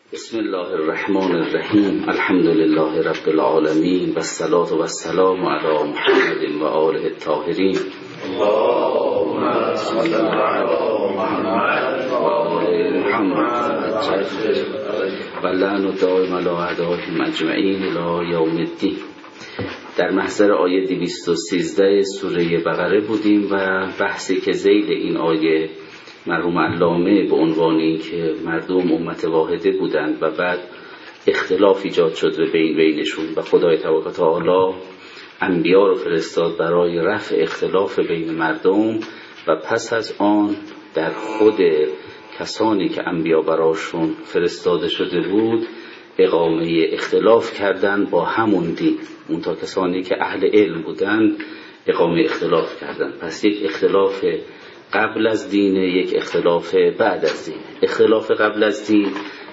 بسم الله الرحمن الرحیم. الحمد لله رب العالمین و الصلاة و السلام علی محمد و آله الطاهرین. اللهم صل علی محمد و آل محمد و لعن دائم علی اعدائهم اجمعین الی یوم الدین. در محضر آیه 213 سوره بقره بودیم و بحثی که ذیل این آیه مرحوم علامه به عنوان این که مردم امت واحده بودند و بعد اختلاف ایجاد شد به بینشون و خدای تبارک و تعالی انبیا رو فرستاد برای رفع اختلاف بین مردم و پس از آن در خود کسانی که انبیا براشون فرستاده شده بود اقامه اختلاف کردن با همون دین. اون تا کسانی که اهل علم بودند اقامه اختلاف کردن. پس یک اختلاف قبل از دین، یک اختلاف بعد از دین. اختلاف قبل از دین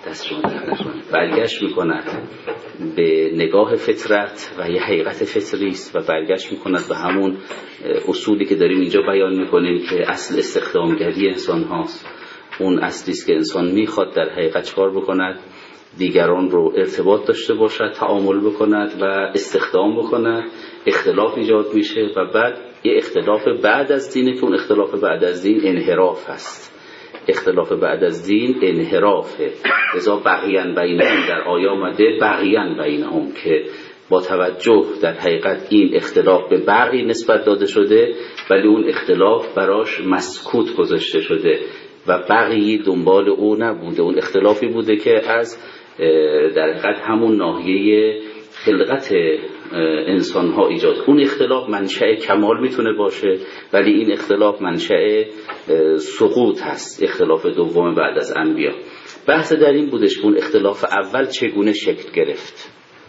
برگشت میکند به نگاه فطرت و یه حقیقت فطری است و برگشت میکند به همون اصولی که داریم اینجا بیان میکنیم که اصل استخدامگری انسان هاست. اون اصلی است که انسان میخواد در حقیقت چکار بکند؟ دیگران رو ارتباط داشته باشد، تعامل بکند و استخدام بکند. اختلاف ایجاد میشه و بعد یه اختلاف بعد از دینه که اون اختلاف بعد از دین انحراف هست. اختلاف بعد از دین انحرافه. لذا بغیان بینهم در آیه آمده بغیان بینهم که با توجه در حقیقت این اختلاف به بغی نسبت داده شده ولی اون اختلاف براش مسکوت گذاشته شده و بغی دنبال او نبوده. اون اختلافی بوده که از در حقیقت همون ناحیه خلقت انسان ها ایجاد. اون اختلاف منشأ کمال میتونه باشه ولی این اختلاف منشأ سقوط هست. اختلاف دوم بعد از انبیا. بحث در این بودش که اون اختلاف اول چگونه شکل گرفت.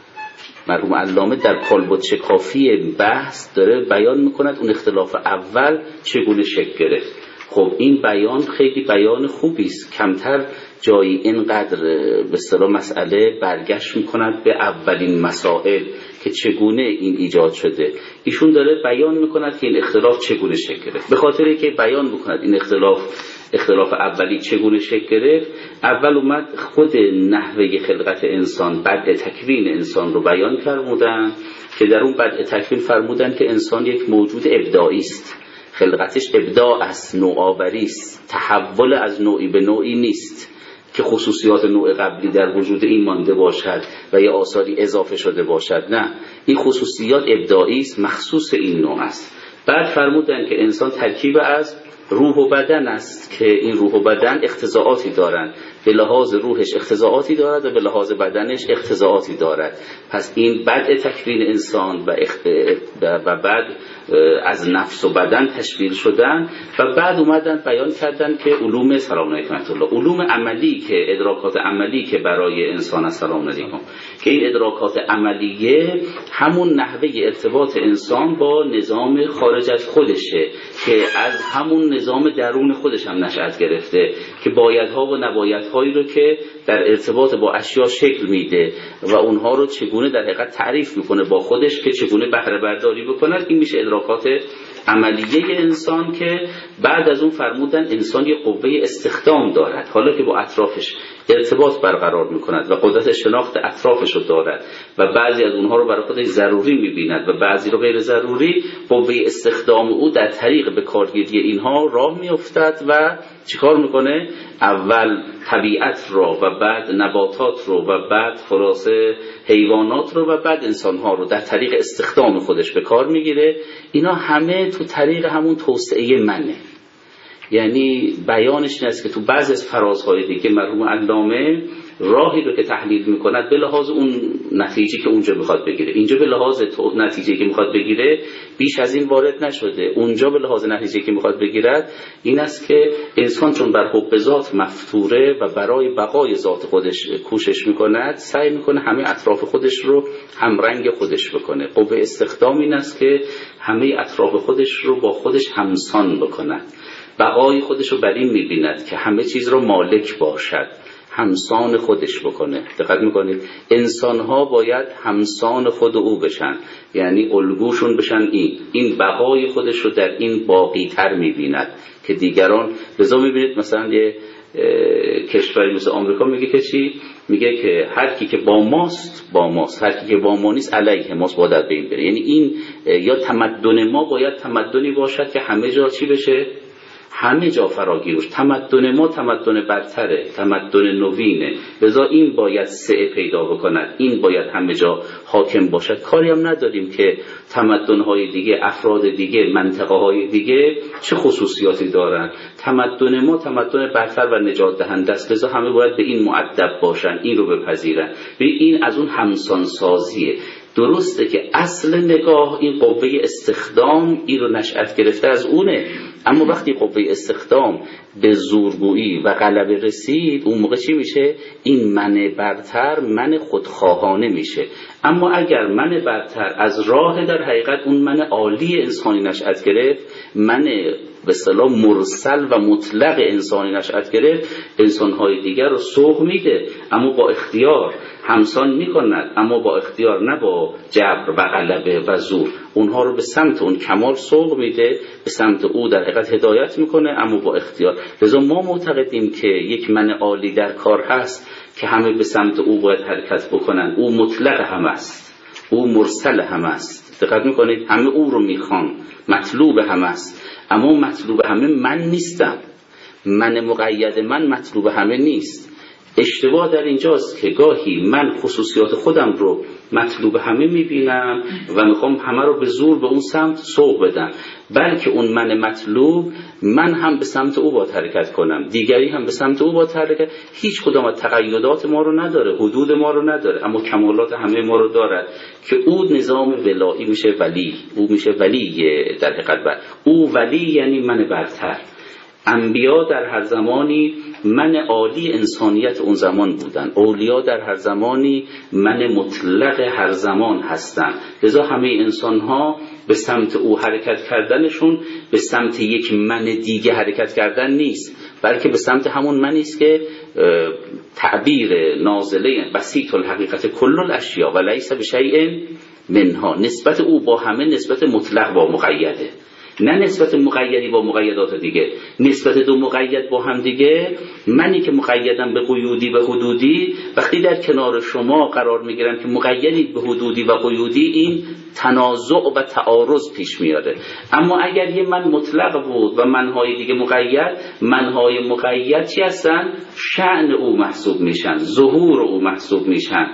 مرحوم علامه در کالبد شکافی بحث داره بیان میکند اون اختلاف اول چگونه شکل گرفت. خب این بیان خیلی بیان خوبی است. کمتر جایی اینقدر به اصطلاح مسئله برگشت میکند به اولین مسائل که چگونه این ایجاد شده. ایشون داره بیان میکند که این اختلاف چگونه شکل گرفت. به خاطر که بیان میکند این اختلاف اولی چگونه شکل گرفت، اول اومد خود نحوه خلقت انسان، بدء تکوین انسان رو بیان فرمودن که در اون بدء تکوین فرمودن که انسان یک موجود ابداعی است. خلقتش ابداع است، نوآوری است، تحول از نوعی به نوعی نیست که خصوصیات نوع قبلی در وجود این مانده باشد و یا آثاری اضافه شده باشد. نه، این خصوصیات ابداعی است، مخصوص این نوع است. بعد فرمودن که انسان ترکیب از روح و بدن است که این روح و بدن اقتضاعاتی دارند. به لحاظ روحش اقتضاعاتی دارد و به لحاظ بدنش اقتضاعاتی دارد. پس این بدء تکوین انسان و بعد از نفس و بدن تشکیل شدن و بعد اومدن بیان کردن که علوم سلام علیکم الله، علوم عملی که ادراکات عملی که برای انسان است، سلام علیکم، که این ادراکات عملیه همون نحوه ارتباط انسان با نظام خارج از خودشه که از همون نظام درون خودش هم نشأت گرفته که بایدها و نبایدهایی رو که در ارتباط با اشیا شکل میده و اونها رو چگونه در حقیقت تعریف میکنه با خودش که چگونه بهره برداری بکنه. این میشه ادراکات عملیه انسان که بعد از اون فرمودن انسان یه قوه استخدام دارد، حالا که با اطرافش ارتباط برقرار میکند و قدرت شناخت اطرافش رو دارد و بعضی از اونها رو برای خودش ضروری میبیند و بعضی رو غیر ضروری. قوه استخدام او در طریق به کارگیری اینها راه میافتد و چیکار میکنه؟ اول طبیعت رو و بعد نباتات رو و بعد خلاصه حیوانات رو و بعد انسانها رو در طریق استخدام خودش به کار میگیره. اینا همه تو طریق همون توسعه منه. یعنی بیانش این است که تو بعضی از فرازهای دیگه مرحوم علامه راهی رو که تحلیل میکند به لحاظ اون نتیجه که اونجا میخواد بگیره، اینجا به لحاظ نتیجه که میخواد بگیره بیش از این وارد نشده. اونجا به لحاظ نتیجه که میخواد بگیرد این است که انسان چون بر حب ذات مفطوره و برای بقای ذات خودش کوشش میکند، سعی میکنه همه اطراف خودش رو همرنگ خودش بکنه. قوه استخدام این است که همه اطراف خودش رو با خودش همسان بکند. بقای خودش رو بر این میبیند که همه چیز رو مالک باشد، همسان خودش بکنه. دقت میکنید انسان‌ها باید همسان خود او بشن، یعنی الگوشون بشن. این بقای خودش رو در این باقی تر میبیند که دیگران. لذا میبینید مثلا یه کشوری مثل آمریکا میگه که چی؟ میگه که هر کی که با ماست با ماست، هر کی که با ما نیست علیه ماست، باید از بین بره. یعنی این یا تمدن ما باید تمدنی باشد که همه جا چی بشه؟ همه جا فراگیر بشه. تمدن ما تمدن برتره، تمدن نوینه، لذا این باید سعه پیدا بکند، این باید همه جا حاکم باشد. کاری هم نداریم که تمدن‌های دیگه، افراد دیگه، منطقه‌های دیگه چه خصوصیاتی دارن. تمدن ما تمدن برتر و نجات دهنده است، لذا همه باید به این مؤدب باشن، این رو بپذیرن. این از اون همسان سازیه. درسته که اصل نگاه این قوه استخدام این رو نشأت گرفته از اونه، اما وقتی قوه استخدام به زورگویی و غلبه رسید، اون موقع چی میشه؟ این من برتر من خودخواهانه میشه. اما اگر من برتر از راه در حقیقت اون من عالی انسانی نشأت گرفت، من به اصطلاح مرسل و مطلق انسانی نشأت گرفت، انسان‌های دیگر رو سوق میده، اما با اختیار همسان میکند، اما با اختیار، نه با جبر و غلبه و زور. اونها رو به سمت اون کمال سوق میده، به سمت او در حقیقت هدایت میکنه، اما با اختیار. لذا ما معتقدیم که یک من عالی در کار هست که همه به سمت او باید حرکت بکنن. او مطلق هم است، او مرسل هم است. دقت میکنید؟ همه او رو میخوان، مطلوب هم است، اما مطلوب همه من نیستم. من مقید من مطلوب همه نیست. اشتباه در اینجاست که گاهی من خصوصیات خودم رو مطلوب همه میبینم و میخوام همه رو به زور به اون سمت سوق بدم، بلکه اون من مطلوب، من هم به سمت او باید حرکت کنم، دیگری هم به سمت او باید حرکت. هیچ کدام از تقیدات ما رو نداره، حدود ما رو نداره، اما کمالات همه ما رو دارد که او نظام ولایی میشه ولی، او میشه ولی در حقیقت. او ولی یعنی من برتر. انبیا در هر زمانی من عالی انسانیت اون زمان بودن، اولیا در هر زمانی من مطلق هر زمان هستن. لذا همه انسان ها به سمت او حرکت کردنشون به سمت یک من دیگه حرکت کردن نیست، بلکه به سمت همون منی است که تعبیر نازله بسیط الحقیقت کل الاشیاء و لیس بشیء منها، نسبت او با همه نسبت مطلق با مقیده، نه نسبت مقیدی با مقیدات دیگه. نسبت دو مقید با هم دیگه، منی که مقیدم به قیودی و حدودی، وقتی در کنار شما قرار میگیرم که مقیدی به حدودی و قیودی، این تنازع و تعارض پیش میاره. اما اگر یه من مطلق بود و منهای دیگه مقید، منهای مقید چی هستن؟ شأن او محسوب میشن، ظهور او محسوب میشن،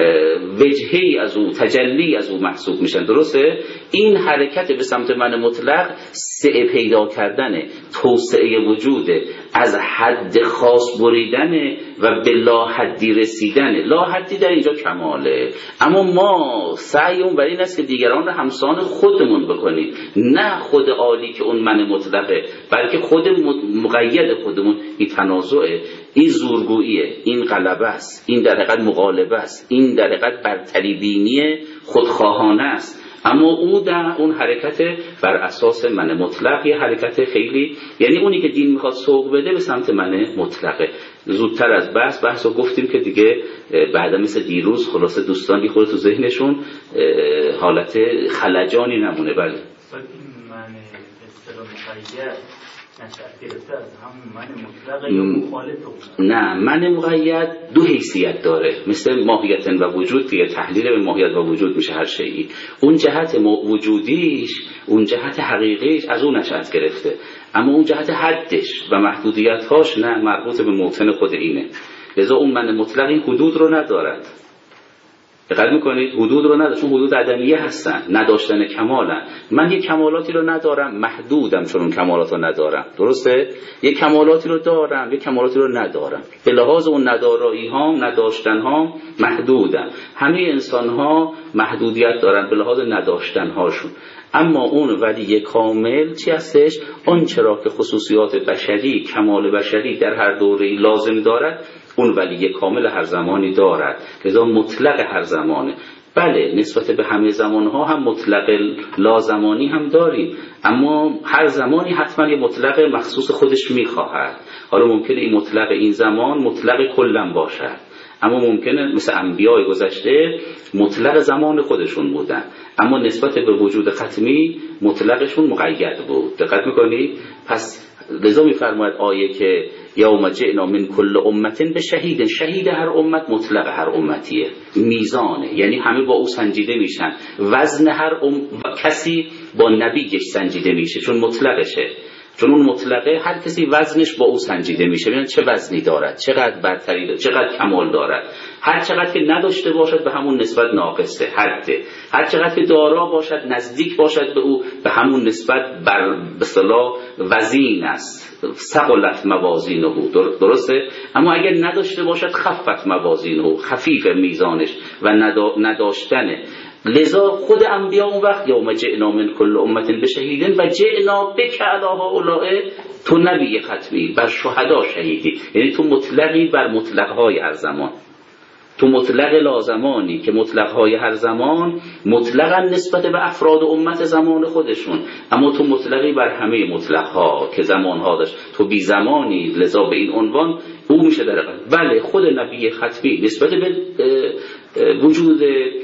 وجهی از او، تجلی از او محسوب میشن. درسته؟ این حرکت به سمت من مطلق سعه پیدا کردنه، توسعه وجوده، از حد خاص بریدنه و به لا حدی رسیدنه. لا حدی در اینجا کماله، اما ما سعی اون بر این است که دیگران رو همسان خودمون بکنیم، نه خود عالی که اون من مطلقه، بلکه خود مقید خودمون. این تنازعه، این زورگوییه، این غلبه است، این در حقیقت مغالبه است، این در حقیقت برتری بینی خودخواهانه است. اما او در اون حرکت بر اساس من مطلق، یه حرکت خیلی، یعنی اونی که دین میخواد سوق بده به سمت من مطلقه. زودتر از بحث رو گفتیم که دیگه بعدا مثل دیروز خلاصه دوستان بی خود تو ذهنشون حالت خلجانی نمونه. بله این من اصطلاح مقید نشأت گرفته از همون من مطلق یا مخالف اون؟ نه، من مقید دو حیثیت داره، مثل ماهیت و وجود که تحلیل به ماهیت و وجود میشه هر شیئی. اون جهت وجودیش، اون جهت حقیقیش از اون نشأت گرفته، اما اون جهت حدش و محدودیت‌هاش نه، مربوط به موطن خود اینه. لذا اون من مطلق این حدود رو ندارد. دقت میکنید؟ حدود رو نداره، چون حدود عدمیه هستن، نداشتن کمالن. من یک کمالاتی رو ندارم، محدودم چون اون کمالات رو ندارم. درسته؟ یک کمالاتی رو دارم، یک کمالاتی رو ندارم. به لحاظ اون ندارایی ها، نداشتن ها محدودن. همه انسان ها محدودیت دارن به لحاظ نداشتن هاشون. اما اون ولی کامل چی هستش؟ آنچه را که خصوصیات بشری، کمال بشری در هر دوره‌ای لازم دارد، اون ولی کامل هر زمانی دارد، لذا مطلق هر زمانه. بله، نسبت به همه زمانها هم مطلق لازمانی هم داریم، اما هر زمانی حتما یه مطلق مخصوص خودش میخواهد. حالا ممکنه این مطلق این زمان مطلق کلن باشد، اما ممکنه مثل انبیای گذشته مطلق زمان خودشون بودن، اما نسبت به وجود ختمی مطلقشون مقید بود. دقت میکنی؟ پس لذا میفرماید آیه که یوم جئنا من کل امت بشهید، شهید هر امت مطلق هر امتیه، میزانه، یعنی همه با او سنجیده میشن. وزن هر کسی با نبیش سنجیده میشه چون مطلقشه، چون اون مطلقه هر کسی وزنش با او سنجیده میشه، ببین چه وزنی دارد، چقدر برتری دارد، چقدر کمال دارد. هر چقدر که نداشته باشد به همون نسبت ناقصه، حده. هر چقدر که دارا باشد نزدیک باشد به او به همون نسبت به اصطلاح وزین است، ثقلت موازینه، درسته. اما اگر نداشته باشد خفت موازینه، خفیف میزانش و نداشتنه. لذا خود انبیا اون وقت یوم جئنا من کل امت بشهیدن و جئنا بک علی هؤلاء، تو نبی ختمی بر شهدا شهیدی، یعنی تو مطلقی بر مطلقهای هر زمان، تو مطلق لازمانی که مطلقهای هر زمان مطلقا نسبت به افراد امت زمان خودشون، اما تو مطلقی بر همه مطلقها که زمانها داشت، تو بی زمانی. لذا به این عنوان او میشه در بله خود نبی ختمی نسبت به وجود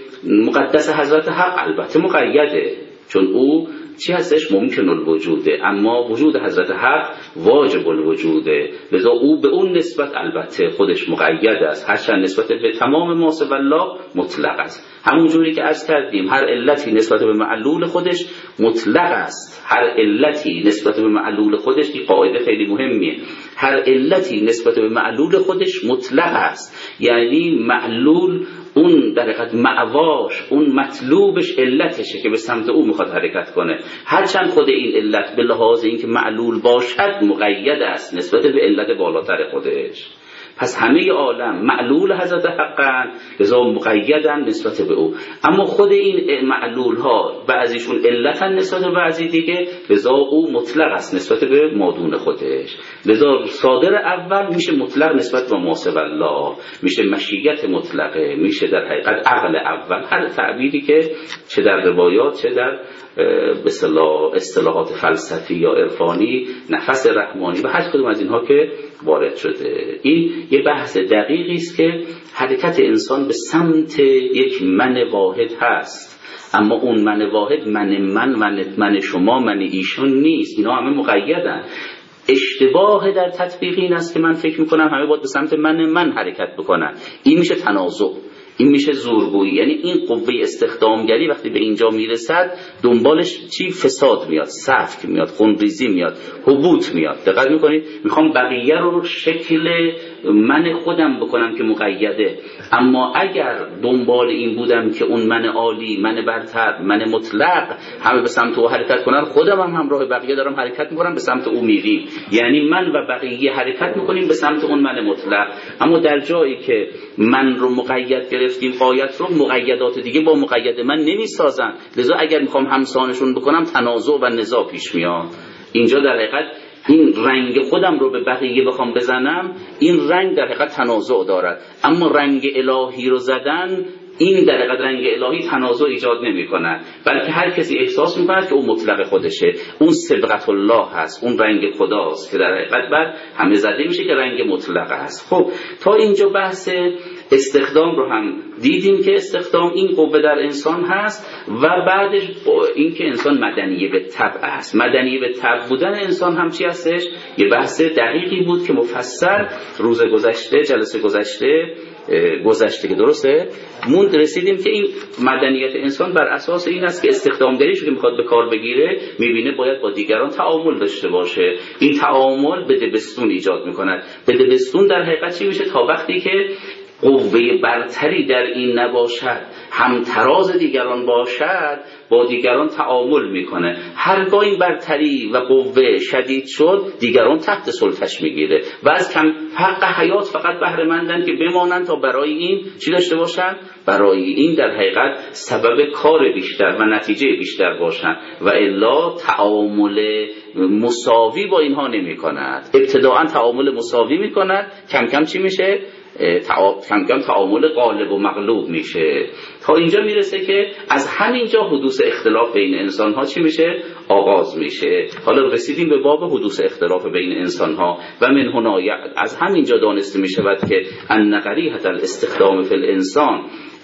مقدس حضرت حق البته مقیده، چون او چی هستش؟ ممکن الوجوده، اما وجود حضرت حق واجب الوجوده. لذا او به اون نسبت البته خودش مقید است، هرچند نسبت به تمام ما سوی الله مطلق است. همون جوری که عرض کردیم هر علتی نسبت به معلول خودش مطلق است، هر علتی نسبت به معلول خودش، این قاعده خیلی مهمیه، هر علتی نسبت به معلول خودش مطلق است، یعنی معلول اون در حقیقت معواش، اون مطلوبش علتشه که به سمت او میخواد حرکت کنه، هرچند خود این علت به لحاظ اینکه معلول باشد مقید است نسبت به علت بالاتر خودش. پس همه عالم معلول حضرت حقن، لذا مقیدن نسبت به او، اما خود این معلول ها بعضیشون علتن نسبت به بعضی دیگه، لذا او مطلق است نسبت به مادون خودش. لذا صادر اول میشه مطلق نسبت به ما سوی الله، میشه مشیت مطلقه، میشه در حقیقت عقل اول، هر تعبیری که چه در روایات چه در به اصطلاحات فلسفی یا عرفانی، نفس رحمانی و هر کدوم از اینها که وارد شده. این یه بحث دقیقی است که حرکت انسان به سمت یک من واحد هست، اما اون من واحد من شما، من ایشون نیست، اینا همه مقیدن. اشتباه در تطبیق این است که من فکر میکنم همه باید به سمت من حرکت بکنن. این میشه تنازع، این میشه زورگویی. یعنی این قوه استخدامگری وقتی به اینجا میرسد دنبالش چی؟ فساد میاد، سفک میاد، خونریزی میاد، حبوط میاد. دقت میکنید؟ میخوام بقیه رو شکل من خودم بکنم که مقیده، اما اگر دنبال این بودم که اون من عالی، من برتر، من مطلق همه به سمت او حرکت کنن، خودم هم همراه بقیه دارم حرکت میکنم به سمت او میریم، یعنی من و بقیه حرکت میکنیم به سمت اون من مطلق. اما در جایی که من رو مقید گرفتیم، قایت رو، مقیدات دیگه با مقید من نمیسازن، لذا اگر میخوام همسانشون بکنم تنازع و نزاع پیش میاد. اینجا در حقیقت این رنگ خودم رو به بقیه بخوام بزنم، این رنگ در حقیقت تنازع دارد، اما رنگ الهی رو زدن، این در حقیقت رنگ الهی تنازع ایجاد نمی کند، بلکه هر کسی احساس می کند که اون مطلق خودشه، اون صبغت الله هست، اون رنگ خداست که در حقیقت بعد همه زده میشه که رنگ مطلق هست. خب تا اینجا بحث استخدام رو هم دیدیم که استخدام این قوه در انسان هست و بعدش این که انسان مدنی به طبع است. مدنی به طبع بودن انسان هم چی هستش؟ یه بحث دقیقی بود که مفصل روز گذشته، جلسه گذشته که درسته رسیدیم که این مدنیت انسان بر اساس این است که استخدامگریش که میخواد به کار بگیره، میبینه باید با دیگران تعامل داشته باشه. این تعامل به دبستون ایجاد میکند. به دبستون در حقیقت چی میشه؟ تا وقتی که قوه برتری در این نباشد، همتراز دیگران باشد، با دیگران تعامل میکنه. هرگاه این برتری و قوه شدید شد، دیگران تحت سلطش میگیره و از کم حق حیات فقط بهره مندن که بمانند تا برای این چی داشته باشن؟ برای این در حقیقت سبب کار بیشتر و نتیجه بیشتر باشن، و الا تعامل مساوی با اینها نمی کند. ابتداعا تعامل مساوی می کند، کم کم چی میشه؟ کم کم تعامل غالب و مغلوب میشه، تا اینجا میرسه که از همینجا حدوث اختلاف بین انسان ها چی میشه؟ آغاز میشه. حالا رسیدیم به باب حدوث اختلاف بین انسان ها و من هنا از همینجا دانسته میشود که ان قریحة الاستخدام فی الانسان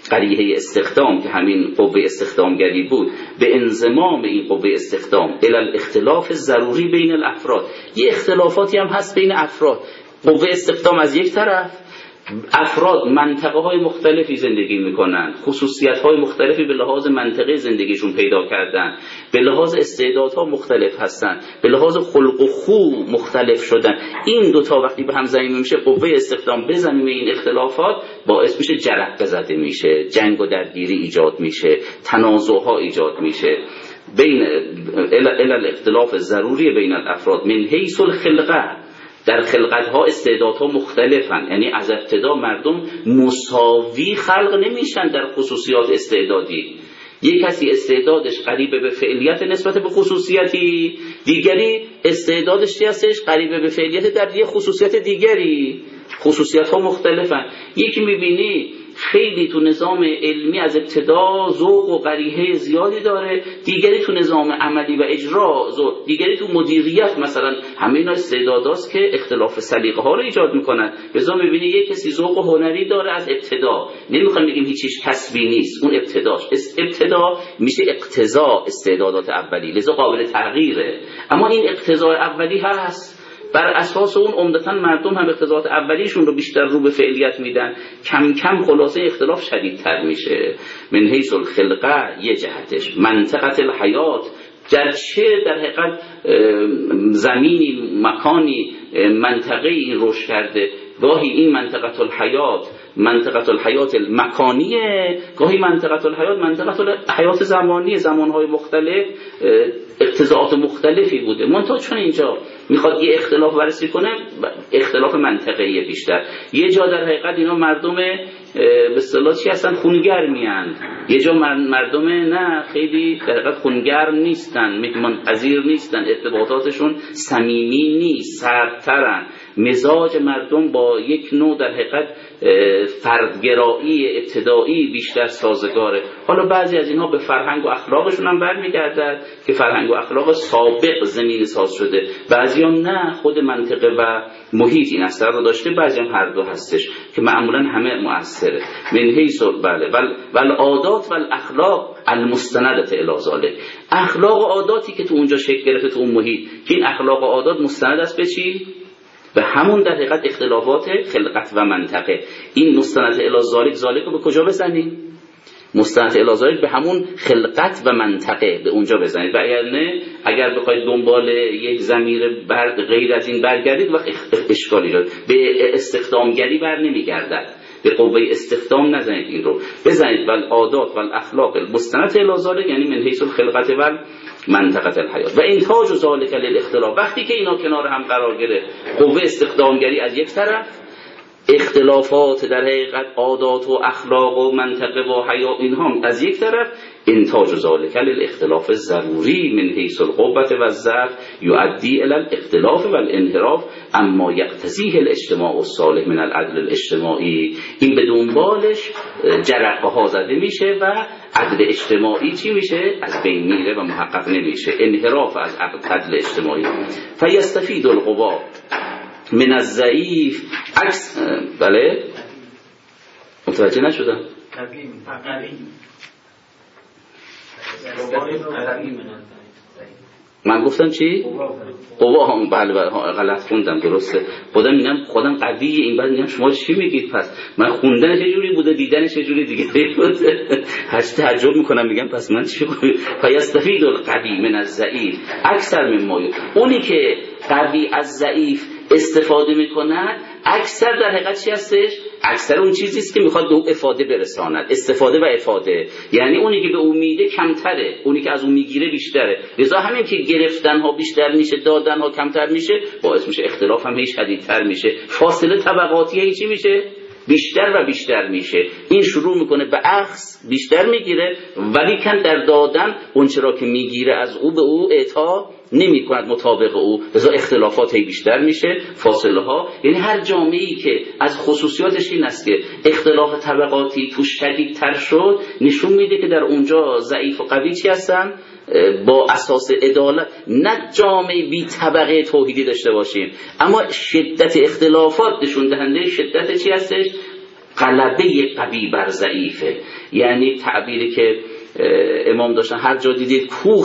قریحه استخدام که همین قوه استخدامگری بود به انضمام این قوه استخدام الی الاختلاف ضروری بین الافراد. یه اختلافاتی هم هست بین افراد. قوه استخدام از یک طرف، افراد منطقه های مختلفی زندگی میکنن، خصوصیت های مختلفی به لحاظ منطقه زندگیشون پیدا کردن، به لحاظ استعدادها مختلف هستن، به لحاظ خلق و خو مختلف شدن. این دوتا وقتی به هم ضمیمه میشه، قوه استخدام به ضمیمه این اختلافات باعث میشه جرقه زده میشه، جنگ و درگیری ایجاد میشه، تنازعها ایجاد میشه بین الاختلاف ضروری بین الافراد من حیث الخلقه. در خلقت‌ها استعدادها مختلفن، یعنی از ابتدا مردم مساوی خلق نمیشن در خصوصیات استعدادی. یک کسی استعدادش قریب به فعلیت نسبت به خصوصیتی دیگری، استعدادش چی هستش؟ قریب به فعلیت در یک خصوصیت دیگری. خصوصیت‌ها مختلفن. یکی می‌بینی خیلی تو نظام علمی از ابتدا ذوق و قریحه زیادی داره، دیگری تو نظام عملی و اجرا ذوق، دیگری تو مدیریت مثلا. همه اینا استعداداست که اختلاف سلیقه ها رو ایجاد میکنن. لذا میبینی یک کسی ذوق و هنری داره از ابتدا، نمیخوام بگیم هیچیش کسبی نیست، اون ابتداش ابتدا میشه اقتضا استعدادات اولی، لذا قابل تغییره. اما این اقتضای اولی هست، بر اساس اون عمدتاً مردم هم اقتضاعات اولیشون رو بیشتر رو به فعلیت میدن. کم کم خلاصه اختلاف شدیدتر میشه. من حیث الخلقه یه جهتش، منطقه الحیات، گرچه در حقیقت زمینی مکانی منطقه این رشد کرده، گاهی این منطقه الحیات المکانیه، گاهی منطقه الحیات زمانیه، زمانهای مختلف اقتضاعات مختلفی بوده. منتها چون اینجا میخواد یه اختلاف بررسی کنه، اختلاف منطقه‌ای بیشتر. یه جا در حقیقت اینا مردم به اصطلاح چی هستن؟ خونگرمی‌اند. یه جا مردم نه خیلی در حقیقت خونگرم نیستن، مهمان پذیر نیستن، ارتباطاتشون صمیمی نیست، سردترن. مزاج مردم با یک نوع در حقیقت فردگرایی ابتدایی بیشتر سازگاره. حالا بعضی از اینها به فرهنگ و اخلاقشون هم برمیگردد که فرهنگ و اخلاق سابق زمین ساز شده، بعضی هم نه، خود منطقه و محیط این اثر رو داشته، بعضی هم هر دو هستش که معمولا همه مؤثره. من حیث والعادات والاخلاق المستندة الی ذلک. اخلاق و عاداتی که تو اونجا شکل گرفته تو اون محیط، که این اخلاق و عادات مستند است به چی؟ به همون در حقیقت اختلافات خلقت و منطقه. این مستند الی ذلک رو به کجا بزنیم؟ مستند الی ذلک به همون خلقت و منطقه، به اونجا بزنید. و اگر بخواید دنبال یک ضمیر غیر از این برگردید وقت اشکالی داره. به استخدامگری بر نمیگردد، به قوه استخدام نزنید، این رو بزنید والعادات والاخلاق المستند الی ذلک، یعنی من حیث الخلقت و منطقه الحیات و انتاج ذلک للاختلاف. وقتی که اینا کنار هم قرار گرفت، قوه استخدامگری از یک طرف، اختلافات در حقیقت عادات و اخلاق و منطقه و حیا اینها از یک طرف، انتاج ذلک للاختلاف ضروری من حیث القوة و الضعف یؤدی الی الاختلاف و الانحراف اما یقتضیه الاجتماع الصالح من العدل الاجتماعی. این به دنبالش جرقه ها زده میشه و عدل اجتماعی چی میشه؟ از بین میره و محقق نمیشه، انحراف از عدل اجتماعی. فیستفید القوا من الضعیف عکس. بله متوجه نشدم. من گفتم چی؟ قوا هم بله غلط خوندم، درسته. خودم قویه، این بعد میگم شما چی میگید؟ پس من خوندنش یه جوری بوده، دیدنش یه جوری دیگه بوده. هرچی تعجب میکنم میگم پس من چی بوده؟ فیستفید القوی من الضعیف اکثر من ما. اونی که قوی از ضعیف استفاده میکنه اکثر در حقیقت چی هستش؟ اکثر اون چیزیست که میخواد به اون افاده برساند. استفاده و افاده، یعنی اونی که به اون میده کمتره، اونی که از اون میگیره بیشتره. لذا همین که گرفتن ها بیشتر میشه، دادن ها کمتر میشه، باعث میشه اختلاف هم هیچ شدیدتر میشه، فاصله طبقاتی هیچی میشه بیشتر و بیشتر میشه. این شروع میکنه به اخذ بیشتر میگیره، ولی کن در دادن اون چرا که میگیره از او به او اعطا نمی کند مطابق او، لذا اختلافات هی بیشتر میشه، فاصله ها. یعنی هر جامعه‌ای که از خصوصیاتش این است که اختلاف طبقاتی توش شدیدتر شد، نشون میده که در اونجا ضعیف و قوی چی هستن؟ با اساس عدالت. نه جامعه بی طبقه توحیدی داشته باشیم، اما شدت اختلافات نشون دهنده شدت چی هستش؟ غلبه قوی بر ضعیفه. یعنی تعبیری که امام داشتن هر جا دیدید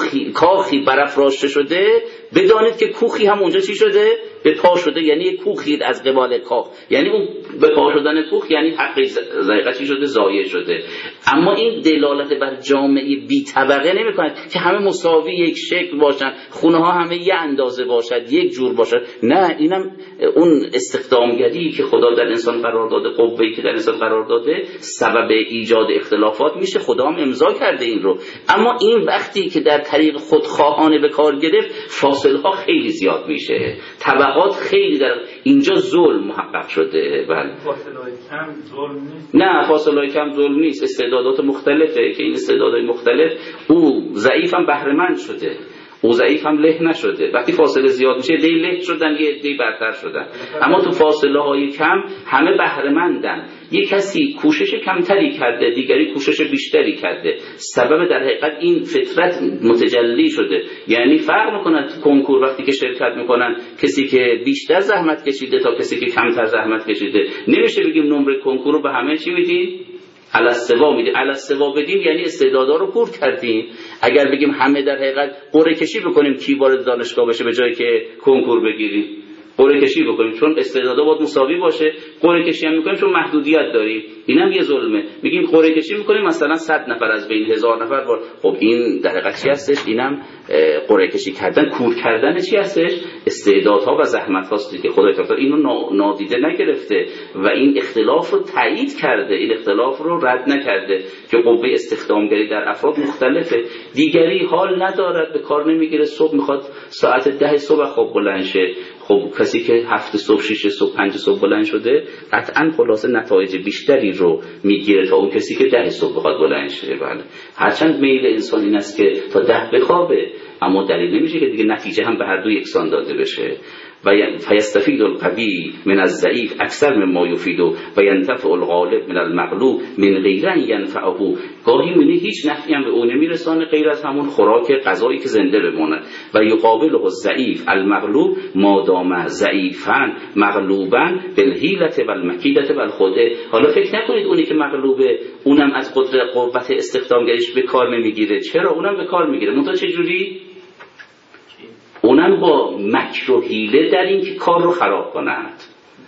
کاخی برافراشته شده بدانید که کوخی هم اونجا چی شده؟ به پا شده. یعنی کوخی از قبال کاخ، یعنی اون به پا شدن کوخ یعنی حق ضایقه چی شده؟ ضایع شده. اما این دلالت بر جامعه بی طبقه نمی‌کنه که همه مساوی یک شکل باشن، خونه ها همه یه اندازه باشد، یک جور باشد. نه، اینم اون استخدامگری که خدا در انسان قرار داده، قوه‌ای که در انسان قرار داده سبب ایجاد اختلافات میشه. خدا هم امضا کرده این رو. اما این وقتی که در طریق خودخواهانه به کار گرفت فاصله ها خیلی زیاد میشه، طبقات خیلی در اینجا ظلم محقق شده. بله فاصله کم ظلم نیست. نه، فاصله کم ظلم نیست. استعدادات مختلفه که این استعدادات مختلف او ضعیف هم بهره مند شده، او ضعیف هم له نشده. وقتی فاصله زیاد میشه دی له شدن، یه دی برتر شدن. اما تو فاصله های کم همه بهره مندن. یک کسی کوشش کمتری کرده، دیگری کوشش بیشتری کرده. سبب در حقیقت این فطرت متجلی شده. یعنی فرق میکنن تو کنکور وقتی که شرکت میکنن کسی که بیشتر زحمت کشیده تا کسی که کمتر زحمت کشیده. نمیشه بگیم نمره کنکور رو به همه چی میدیم؟ علالسوا میدیم. علالسوا بدیم یعنی استعدادا رو کور کردیم. اگر بگیم همه در حقیقت قرعه کشی بکنیم کی وارد دانشگاه بشه به جای که کنکور بگیریم، قرعه کشی بکنیم چون استعدادا باید مساوی باشه. قرعه کشی هم میکنیم چون محدودیت داریم. اینم یه ظلمه. میگیم قرعه کشی میکنیم مثلا 100 نفر از بین 1000 نفر بار. خب این در حقیقت چی هستش؟ اینم قرعه کشی کردن، کور کردن چی هستش؟ استعدادها و زحمت هاست که خدای تعالی اینو نادیده نگرفته و این اختلاف رو تایید کرده، این اختلاف رو رد نکرده که قوه استخدامگری در افراد مختلفه. دیگری حال ندارد، به کار نمیگیره، صبح میخواد ساعت 10 صبح خواب بلند شه. خب کسی که 7 صبح 6 صبح 5 صبح بلند شده قطعا خلاصه نتایج بیشتری رو میگیره تا اون کسی که 10 صبح بخواد بلند شه. بله هرچند میل انسان این است که تا 10 بخوابه، اما دلیل نمیشه که دیگه نتیجه هم به هر دو یکسان داده بشه. و فیستفید القوی من الضعیف اکثر مما یفید و ینتفع الغالب من المغلوب من غیر ان ینفعه. گاهی می‌بینی هیچ نفعی هم به اون نمیرسانه غیر از همون خوراک غذایی که زنده بمونه. و یقابله الضعیف المغلوب ما دام ضعیفا مغلوبا بالحیلة والمکیدة والخدعة. حالا فکر نکنید اونی که مغلوبه اونم از قوت استخدامگریش به کار نمیگیره. چرا؟ اونم به کار میگیره. منتها چه جوری؟ اونم با مکر و حیله در این که کار رو خراب کند.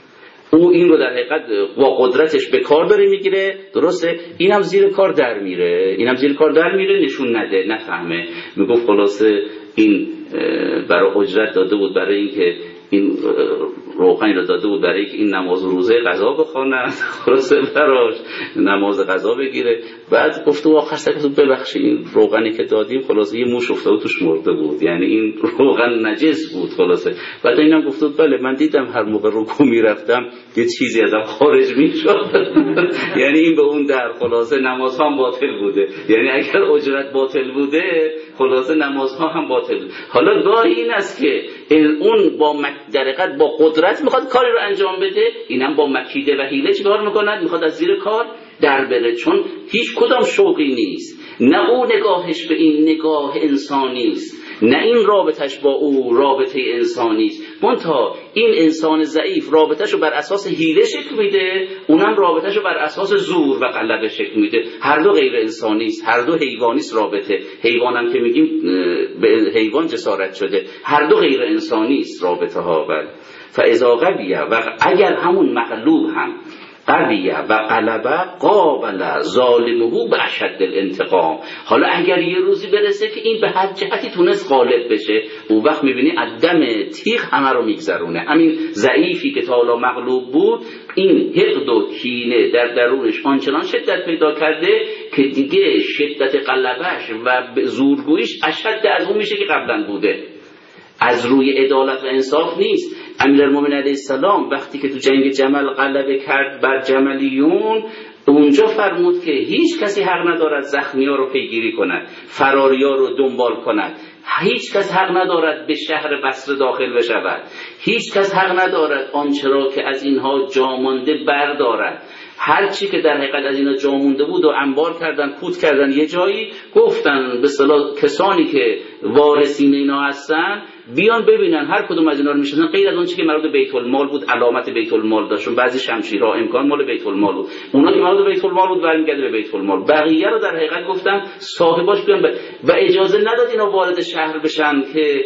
او این رو در حقیقت با قدرتش به کار داره میگیره، درسته؟ اینم زیر کار در میره، اینم زیر کار در میره، نشون نده، نفهمه. میگفت خلاصه این برای اجرت داده بود، برای اینکه این روغن رو داده بود برای اینکه این نماز و روزه قضا بخونه، خلاصه براش نماز قضا بگیره. بعد گفت آخر سر ببخشید این روغنی که دادیم خلاصه یه موش افتاد توش مرده بود، یعنی این روغن نجس بود. خلاصه بعد اینم گفت بله من دیدم هر موقع رکوع میرفتم یه چیزی ازم خارج میشد. یعنی این به اون در خلاصه نمازها هم باطل بوده. یعنی اگر اجرت باطل بوده خلاصه نمازها هم باطل. حالا گاهی این است که اون با در حقیقت با قدرت میخواد کاری رو انجام بده، اینم با مکیده و حیله چیکار میکند؟ میخواد از زیر کار در بره، چون هیچ کدام شوقی نیست. نه او نگاهش به این نگاه انسانی است، نه این رابطش با او رابطه انسانی است. منتها این انسان ضعیف رابطش رو بر اساس حیله شکل میده، اونم رابطش رو بر اساس زور و غلبه شکل میده. هر دو غیر انسانی است، هر دو حیوانی است. رابطه حیوانم که میگیم به حیوان جسارت شده، هر دو غیر انسانی است رابطه ها. بل فاذا قویه، و اگر همون مغلوب هم قویه و غلبه قابل ظالمه به اشد الانتقام. حالا اگر یه روزی برسه که این به هر جهتی تونست غالب بشه، اون وقت میبینی عدم تیغ همه رو میگذرونه. همین ضعیفی که تا حالا مغلوب بود، این حقد و کینه در درونش آنچنان شدت پیدا کرده که دیگه شدت غلبهش و زورگویش اشد از اون میشه که قبلا بوده. از روی عدالت و انصاف نیست. امیرالمومنین علیه السلام وقتی که تو جنگ جمل غلبه کرد بر جملیون، اونجا فرمود که هیچ کسی حق ندارد زخمی‌ها رو پیگیری کند، فراریا رو دنبال کند، هیچ کس حق ندارد به شهر بصره داخل بشود، هیچ کس حق ندارد آنچه را که از اینها جامانده بردارد. هر چی که در حقیقت از اینا جا مونده بود و انبار کردن، پود کردن، یه جایی گفتن به اصطلاح کسانی که وارثین اینا هستن بیان ببینن هر کدوم از اینا رو میشناسن، غیر از اون چیزی که مربوط به بیت المال بود، علامت بیت المال داشت، بعضی شمشیرها امکان مال بیت المال بود، اونا که مربوط به بیت المال بود برمیگرده به بیت المال. بقیه رو در حقیقت گفتن صاحباش بیان و اجازه نداد اینا وارد شهر بشن که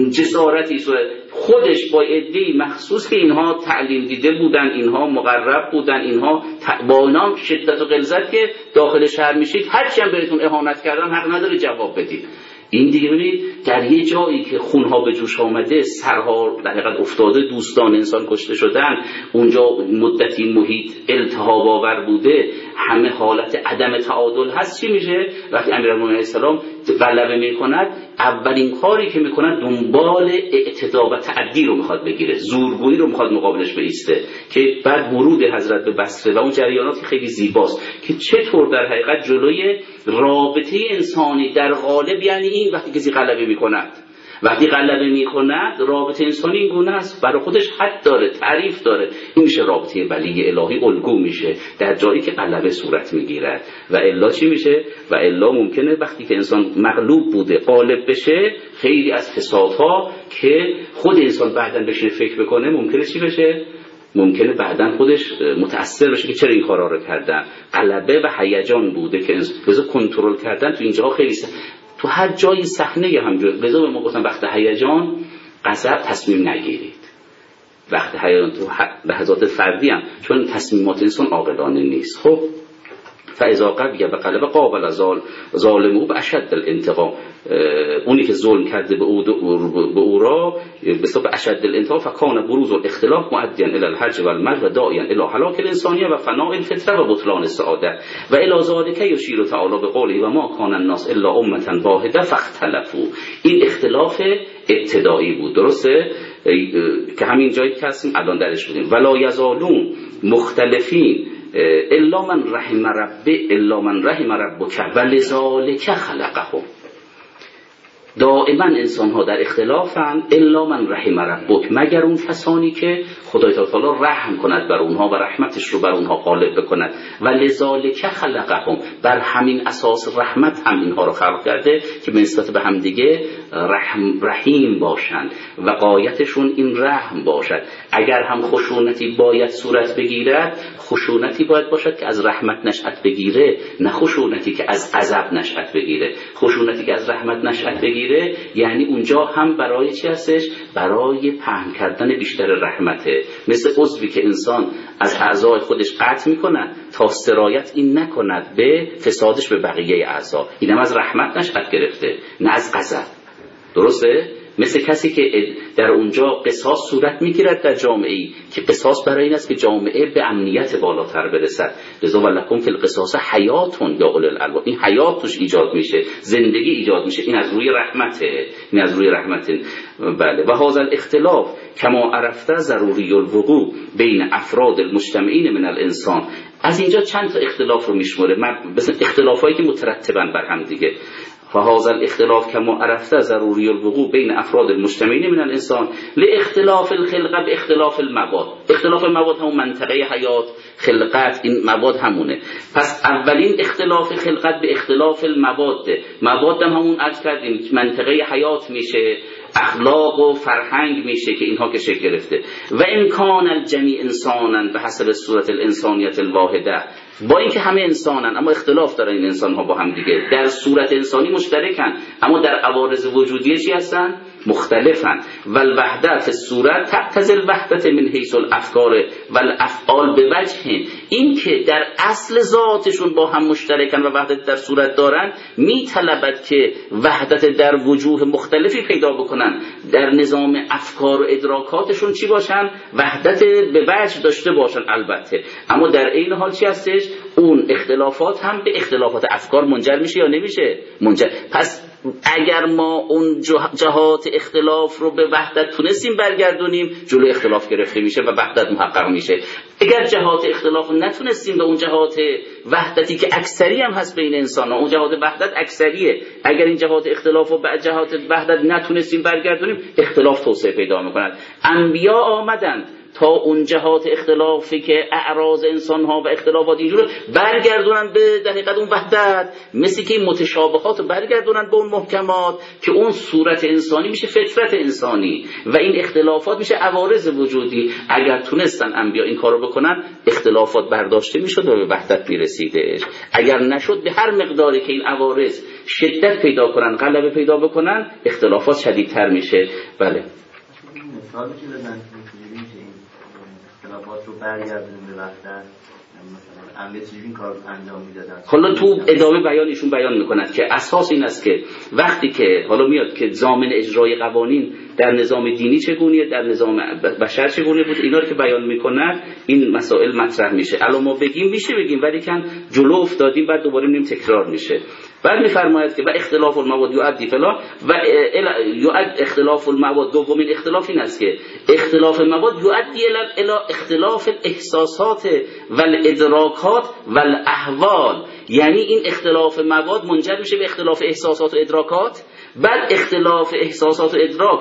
جسارتی خودش با عده‌ای مخصوص که اینها تعلیم دیده بودن، اینها مقرب بودن، اینها با اینا شدت و غلظت که داخل شهر میشید هرچی هم بهتون اهانت کردن حق نداره جواب بدید. این دیگه ببینید در یه جایی که خونها به جوش آمده، سرها در حقیقت افتاده، دوستان انسان کشته شدن، اونجا مدتی محیط التهاب آور بوده، همه حالت عدم تعادل هست، چی میشه؟ وقتی امیرالمومنین علیه السلام غلبه میکند، اولین کاری که میکند دنبال اعتدا و تعدی رو میخواد بگیره، زورگویی رو میخواد مقابلش بایسته، که بعد ورود حضرت به بصره و اون جریانات خیلی زیباست که چطور در حقیقت جلوی رابطه انسانی در غالب، یعنی این وقتی کسی غلبه میکند، وقتی غلبه میکند رابطه انسانی این گونه است، برای خودش حد داره، تعریف داره، این میشه رابطه ولی الهی، الگو میشه در جایی که غلبه صورت میگیرد. و الا چی میشه؟ و الا ممکنه وقتی که انسان مغلوب بوده غالب بشه، خیلی از فسادها که خود انسان بعداً بشه فکر بکنه، ممکنه چی بشه؟ ممکنه بعداً خودش متأثر بشه که چرا این کارا رو کردن. غلبه و هیجان بوده که لذا کنترل کردن تو اینجاها خیلی تو هر جایی صحنه همجور. لذا به ما گفتن وقت هیجان غضب تصمیم نگیرید، وقت هیجان تو لحظات فردی هم، چون تصمیمات انسان عاقلانه نیست. خب فاذا قوی بقلب قابل ظالمو باشد الانتقام، اونی که ظلم کرده به او را به سبب اشد الانتقام فکان بروز الاختلاف مؤدیا الی الحج والمرج و داعیا الی هلاک الانسانیه و فناء الفطره و بطلان السعاده و الی ذلک یشیر تعالی بقوله و ما کان الناس الا امه واحده فاختلفوا. این اختلاف ابتدایی بود، درسته؟ که همین جایی که هستیم الان درش بودیم. ولا یزالون مختلفین الا من رحم ربک ولذالک خلقهم. دائما انسان ها در اختلافن، الا من رحم ربک، مگر اون کسانی که خدای تعالی رحم کند بر اونها و رحمتش رو بر اونها غالب بکند. ولذالک خلقهم، بر همین اساس رحمت هم اینها رو خلق کرده که به نسبت به هم دیگه رحیم باشند و غایتشون این رحم باشد. اگر هم خشونتی باید صورت بگیرد، خشونتی باید باشد که از رحمت نشأت بگیره، نه خشونتی که از غضب نشأت بگیره. خشونتی که از رحمت نشأت بگیره یعنی اونجا هم برای چی هستش؟ برای پهن کردن بیشتر رحمته. مثل عضوی که انسان از اعضای خودش قطع میکنه تا سرایت این نکند به فسادش به بقیه اعضا، اینم از رحمت نشأت گرفته نه از غضب. درسته؟ مثل کسی که در اونجا قصاص صورت میگیرد در جامعه‌ای که قصاص برای این است که جامعه به امنیت بالاتر برسد. لذا ولکم فی القصاص حیاتون یا اولي الالباب، این حیات توش ایجاد میشه، زندگی ایجاد میشه. این از روی رحمته، این از روی رحمته. بله. و هذا الاختلاف کما عرفته ضروری الوقوع بین افراد المجتمعین من الانسان. از اینجا چند تا اختلاف رو میشمره، مثلا اختلافایی که مترتبن بر هم دیگه. فهذا الاختلاف كما عرفته ضروری الوقوع بین افراد المجتمعین من الانسان لاختلاف الخلقه باختلاف المواد. اختلاف المواد همون منطقه حیات، خلقت، این مواد همونه. پس اولین اختلاف خلقت به اختلاف المواد، مواد هم همون عرض کردیم منطقه حیات میشه، اخلاق و فرهنگ میشه که اینها که شکل گرفته. و امکان الجمیع انسانا به حسب صورت الانسانیت الواحده، با اینکه همه انسانن اما اختلاف دارن این انسان ها با هم دیگه، در صورت انسانی مشترکن اما در عوارض وجودیه چی هستن؟ مختلفن. والوحدت الصورت تقتضی الوحدت من حیث الافکار والافعال بوجه، این که در اصل ذاتشون با هم مشترکن و وحدت در صورت دارن میطلبد که وحدت در وجوه مختلفی پیدا بکنن، در نظام افکار و ادراکاتشون چی باشن؟ وحدت به وجه داشته باشن البته، اما در این حال چی هستش؟ اون اختلافات هم به اختلافات افکار منجر میشه یا نمیشه؟ منجر. پس اگر ما اون جهات اختلاف رو به وحدت تونستیم برگردونیم، جلوی اختلاف گرفته میشه و وحدت محقق میشه. اگر جهات اختلاف رو نتونستیم به اون جهات وحدتی که اکثری هم هست بین انسان ها، اون جهات وحدت اکثریه، اگر این جهات اختلاف رو به جهات وحدت نتونستیم برگردونیم، اختلاف توسعه پیدا میکند. انبیا آمدند تا اون جهات اختلافی که اعراض انسان ها و اختلافات اینجور برگردونن به در حقیقت اون وحدت، مثل که این متشابهات رو برگردونن به اون محکمات که اون صورت انسانی میشه فطرت انسانی و این اختلافات میشه عوارض وجودی. اگر تونستن انبیا این کارو بکنن اختلافات برداشته میشد و به وحدت میرسیدش. اگر نشد به هر مقداری که این عوارض شدت پیدا کنن، غلبه پیدا بکنن، اختلافات شدیدتر میشه. بله مثالی که بزنید که این اختلافات رو برگردونیم به وحدت، مثلا انبیا چجوری این کار رو انجام میدادن؟ حالا تو ادامه بیانشون بیان میکنند که اساس این است که وقتی که حالا میاد که ضامن اجرای قوانین در نظام دینی چگونه، در نظام بشر چگونه بود، اینا رو که بیان میکنن این مسائل مطرح میشه. الان ما بگیم میشه بگیم، ولی کن جلو افتادیم بعد دوباره میریم تکرار میشه. بعد میفرماید که و اختلاف المواد یؤدی فلا و اختلاف المواد، دومین اختلاف این است که اختلاف المواد یؤدی الی اختلاف الاحساسات و الادراکات و الاحوال. یعنی این اختلاف مواد منجر میشه به اختلاف احساسات و ادراکات، بعد اختلاف احساسات و ادراک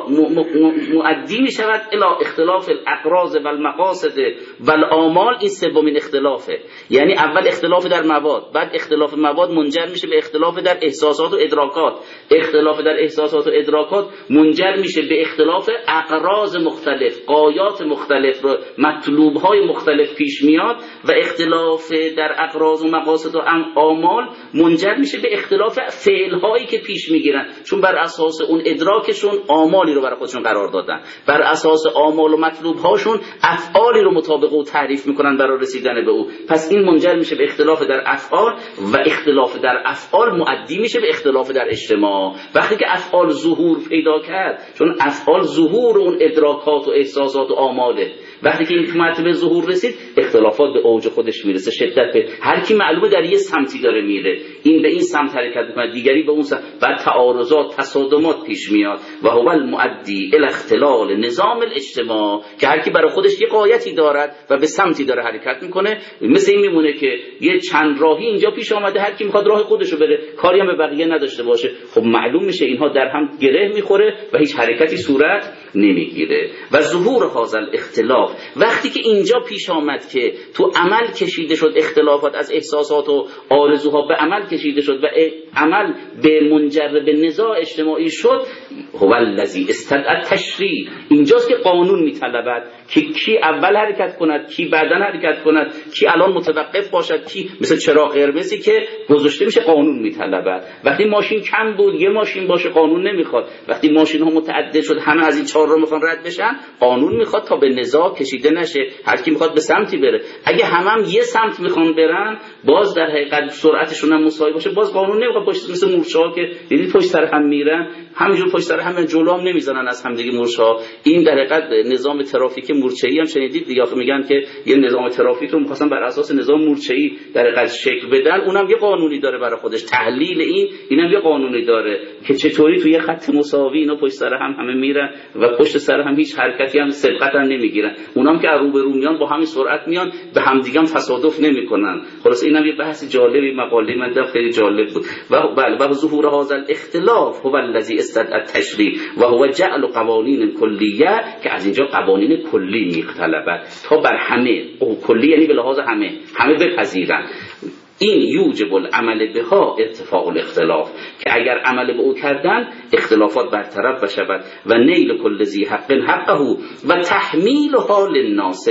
مؤدی می شود الی اختلاف الاغراض و المقاصد و الآمال. این سومین اختلافه. یعنی اول اختلاف در مواد، بعد اختلاف مواد منجر میشه به اختلاف در احساسات و ادراکات، اختلاف در احساسات و ادراکات منجر میشه به اختلاف اغراض مختلف، غایات مختلف رو مطلوب های مختلف پیش میاد و اختلاف در اغراض و مقاصد و آمال منجر میشه به اختلاف فعل هایی که پیش میگیرن، چون بر اساس اون ادراکشون آمالی رو برای خودشون قرار دادن، بر اساس آمال و مطلوب هاشون افعالی رو مطابق او تعریف میکنن برای رسیدن به او. پس این منجر میشه به اختلاف در افعال و اختلاف در افعال مؤدی میشه به اختلاف در اجتماع. وقتی که افعال ظهور پیدا کرد، چون افعال ظهور اون ادراکات و احساسات و آماله، وقتی که این مرتبه ظهور رسید اختلافات به اوج خودش میرسه، شدت به هر کی معلومه در یه سمتی داره میره، این به این سمت حرکت میکنه، دیگری به اون سمت، بعد تعارضات تصادمات پیش میاد و هو المؤدی الی اختلال نظام الاجتماع، که هر کی برای خودش یه غایتی دارد و به سمتی داره حرکت میکنه. مثل این میمونه که یه چند راهی اینجا پیش آمده، هر کی میخواد راه خودشو بره، کاری هم به بقیه نداشته باشه، خب معلوم میشه اینها در هم گره میخوره و هیچ حرکتی صورت نمیگیره. و ظهور هذا الاختلاف وقتی که اینجا پیش آمد که تو عمل کشیده شد، اختلافات از احساسات و آرزوها به عمل کشیده شد و عمل به منجر به نزاع اجتماعی شد، هو الذی استدعى التشریع. اینجاست که قانون میطلبد که کی اول حرکت کند، کی بعداً حرکت کند، کی الان متوقف باشد، کی مثل چراغ قرمزی که گذاشته میشه قانون میطلبد. وقتی ماشین کم بود یه ماشین باشه قانون نمیخواد، وقتی ماشین ها متعدد شد همه از این چهار رو میخوان رد بشن، قانون میخواد تا به نزاع کشیده نشه، هر کی میخواد به سمتی بره. اگه هم یه سمت میخوان برن، باز در حقیقت سرعتشون هم مساوی باشه، باز قانون نمیخواد. مثل مورچه‌ها که دیدید پشت سر هم میرن، همینجور پشت سر هم جلو هم نمیزنن از همدیگه مورچه‌ها. این در حقیقت نظام ترافیک مورچه‌ای هم شنیدید دیگه، میگن که یه نظام ترافیک رو می‌خواستن بر اساس نظام مورچه‌ای در حقیقت شکل بدن، اونم یه قانونی داره برای خودش، تحلیل اینم یه قانونی داره که چطوری توی خط مساوی اینا پشت سر هم همه میرن و پشت سر هم هیچ حرکتی هم سبقت هم نمیگیرن، اونام که رو به رو میان با همین سرعت میان به همدیگه هم تصادف نمیکنن. خلاص اینم یه بحث جالبی، مقاله من دیدم خیلی جالب بود. و بله، و ظهور هذا الاختلاف هو الذی استدعى التشریع و هو جعل قوانین کلیه، که از اینجا قوانین کلی میطلبد تا بر همه، او کلی یعنی به لحاظ همه بپذیرن. این یوجب العمل بها ارتفاع الاختلاف، که اگر عمل به او کردن اختلافات برطرف بشود و نیل کل ذی حق حقه و تحمیلها للناس،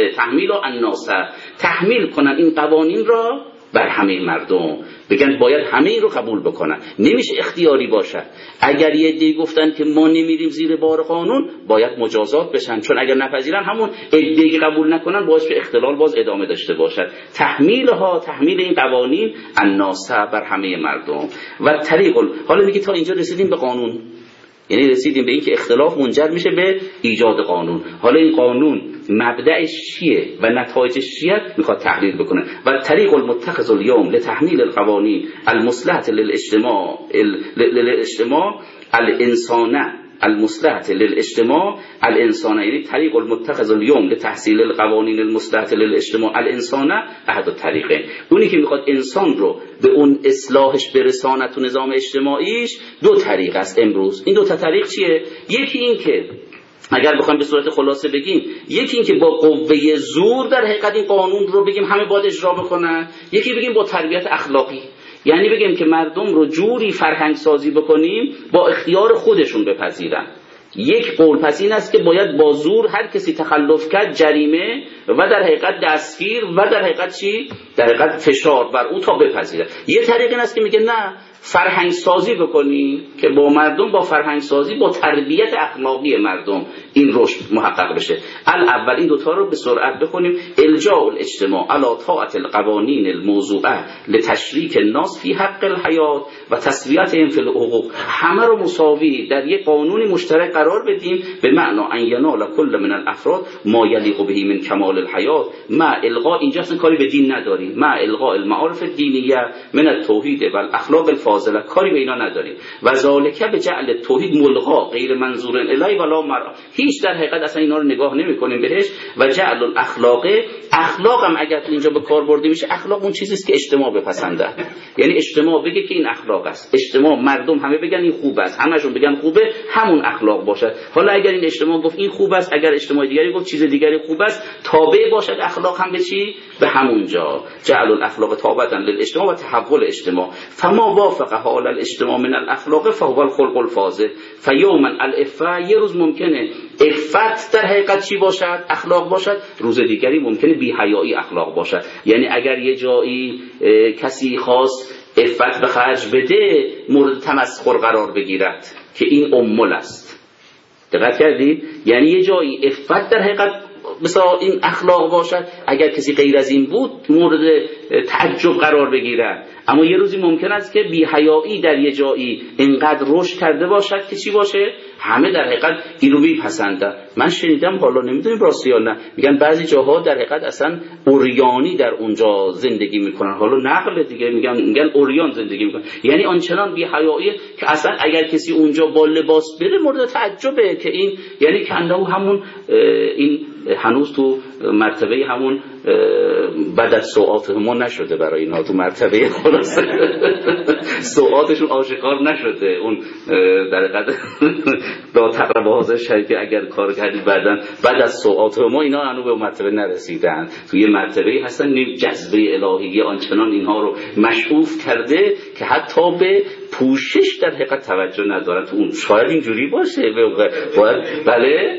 تحمیل کنن این قوانین را بر همه مردم، بگن باید همه این رو قبول بکنن، نمیشه اختیاری باشد. اگر یه عده‌ای گفتن که ما نمیریم زیر بار قانون، باید مجازات بشن، چون اگر نپذیرن همون عده‌ای که قبول نکنن باعث به اختلال باز ادامه داشته باشد. تحمیل این قوانین الناس بر همه مردم و طریق. حالا میگه تا اینجا رسیدیم به قانون، یعنی رسیدیم به این که اختلاف منجر میشه به ایجاد قانون. حالا این قانون مبدأش چیه و نتایجش چیه میخواد تحلیل بکنه. و طریق المتخذ اليوم لتحمیل القوانین المصلحة للاجتماع الانسانه المصلحة للاجتماع الانسانه، یعنی طریق المتخذ اليوم لتحصیل القوانین المصلحة للاجتماع الانسانه احد الطریقین. اونی که میخواد انسان رو به اون اصلاحش برساند تو نظام اجتماعیش، دو طریق است امروز. این دو تا طریق چیه؟ یکی این که اگر بخوایم به صورت خلاصه بگیم، یکی این که با قوه زور در حقیقت این قانون رو بگیم همه باید اجرا بکنن، یکی بگیم با تربیت اخلاقی، یعنی بگیم که مردم رو جوری فرهنگ سازی بکنیم با اختیار خودشون بپذیرن. یک قول پس این است که باید با زور هر کسی تخلف کرد جریمه و در حقیقت دستگیر و در حقیقت چی؟ در حقیقت فشار بر او تا بپذیره. یه طریق این است که میگه نه، فرهنگ سازی بکنی که با مردم، با فرهنگ سازی، با تربیت اخلاقی مردم این رشد محقق بشه. الاول این دوتا رو به سرعت بکنیم. الجاء الاجتماع علی طاعة القوانین الموضوعه لتشریک الناس فی حق الحیات و تسویتهم فی الحقوق. همه رو مساوی در یک قانون مشترک قرار بدیم به معنی ان ینال کل من الافراد ما یلیق به من کمال الحیات مع الغاء، اینجا اصلا کاری به دین نداریم، مع الغاء المعارف الدینیه من التوحید و الاخلاق الفاضله، کاری به اینا نداریم. و ذالک بجعل التوحید ملغا غیر منظور الی ولا مرء، هیچ در حقیقت اصلا اینا رو نگاه نمی‌کنیم بهش. و جعل الاخلاق، اخلاق هم اگر اینجا به کار برده میشه، اخلاق اون چیزی است که اجتماع بپسنده، یعنی اجتماع بگه که این اخلاق است، اجتماع مردم همه بگن این خوب است، همشون بگن خوبه، همون اخلاق باشه. حالا اگر این اجتماع گفت این خوب است، اگر اجتماع دیگری گفت چیز دیگری خوب است، تابع باشد اخلاق هم به چی؟ به همونجا. جعل الاخلاق تابعا للاجتماع و تحول اجتماع، فما وافق حال الاجتماع من الاخلاق فهو الخلق الفاضل. فیوما العفه، یه روز ممکنه عفت در حقیقت چی باشد؟ اخلاق باشد، روز دیگری ممکنه بی‌حیایی اخلاق باشد. یعنی اگر یه جایی کسی خواست عفت به خرج بده، مورد تمسخر قرار بگیرد که این امول است. دقت کردی؟ یعنی یه جایی عفت در حقیقت مثلا این اخلاق باشد، اگر کسی غیر از این بود مورد تعجب قرار بگیرد. اما یه روزی ممکن است که بی‌حیایی در یه جایی اینقدر رشد کرده باشد که چی باشه؟ همه در حقیقت این رو میپسندن. من شنیدم، حالا نمیدونم راستی یا نه، میگن بعضی جاها در حقیقت اصلا اوریانی در اونجا زندگی میکنن، حالا نقل دیگه میگن اوریان زندگی میکنن، یعنی آنچنان بی‌حیایی که اصلا اگر کسی اونجا با لباس بره مورد تعجبه که این، یعنی کنده همون این هنوز تو مرتبه همون بدت سوءات ما نشده برای اینا، تو مرتبه خلاص سوءاتشون آشکار نشده. اون در حقیقت با تقرب حاضر شد که اگر کار کردید بعد از سوءات ما، اینا هنوز به مرتبه نرسیدن. توی مرتبه هستن جذبه الهی آنچنان اینها رو مشعوف کرده که حتی به پوشش در حقیقت توجه ندارن. تو اون شاید اینجوری باشه باید بله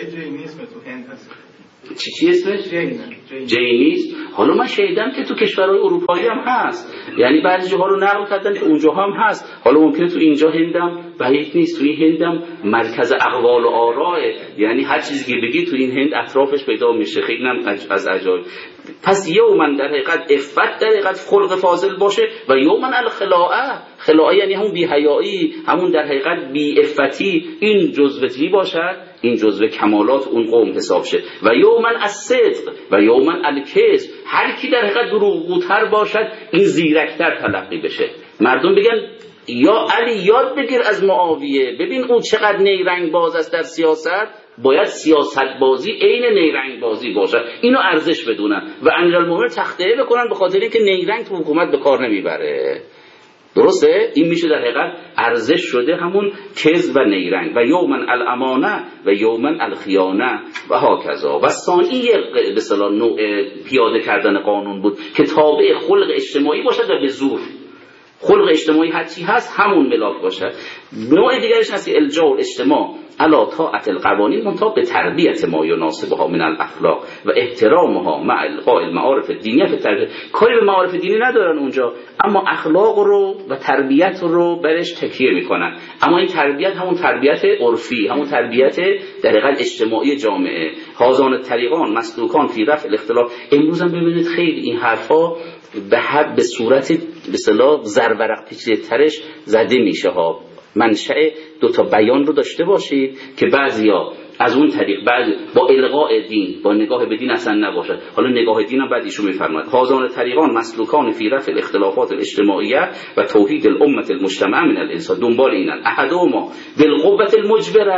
چی اسمش؟ جینیسم. حالا من شنیدم که تو کشورهای اروپایی هم هست، یعنی بعضی جاها رو نقل کردن که اونجا هم هست. حالا ممکنه تو اینجا هندم بعید نیست، توی هندم مرکز اقوال و آراء، یعنی هر چیزی که بگی تو این هند اطرافش پیدا میشه، خیلی هم از عجایب. پس یومن در حقیقت عفت در حقیقت خلق فاضل باشه و یومن الخلاعه، خلاعه یعنی همون بی‌حیایی، همون در حقیقت بی‌عفتی، این جزوی باشد، این جزو کمالات اون قوم حساب شه. و یومن الصدق و یومن الکذب، هر کی در حقیقت دروغگوتر باشد این زیرکتر تلقی بشه. مردم بگن یا علی یاد بگیر از معاویه، ببین اون چقدر نیرنگ باز است در سیاست، باید سیاست بازی عین نیرنگ بازی باشه، اینو ارزش بدونن و امیرالمومنین تخطئه بکنن به خاطر اینکه نیرنگ تو حکومت به کار نمیبره. درسته؟ این میشه در حقیقت ارزش شده همون کذب و نیرنگ. و یومن الامانه و یومن الخیانه و هاکذا. و ثانی به اصطلاح نوع پیاده کردن قانون بود که تابع خلق اجتماعی باشد و به زور. خلق اجتماعی هر چی هست همون ملاک باشد. نوع دیگرش هست الجاء الاجتماع علی طاعة القوانین منتها به تربیت ما یناسبها من الاخلاق و احترامها مع الغاء المعارف الدینیه. به تربیت کاری به معارف دینی ندارن اونجا، اما اخلاق رو و تربیت رو برش تکیه میکنن. اما این تربیت همون تربیت عرفی، همون تربیت در حقیقت اجتماعی جامعه. هازان الطریقان مسلوکان فی رفع الاختلاف. امروز هم ببینید خیلی این حرفا به صورت به اصطلاح زرورق پیچیده‌ترش زده میشه ها. منشأ دو تا بیان رو داشته باشید که بعضیا از اون طریق بعضی با الغاء دین، با نگاه به دین اصلا نباشه. حالا نگاه دین هم بعد ایشون میفرماید هازان طریقان مسلوکان فی رفع الاختلافات الاجتماعیه و توحید الامه المجتمع من الانسان. دنبال اینن احدهما بالقوه المجبره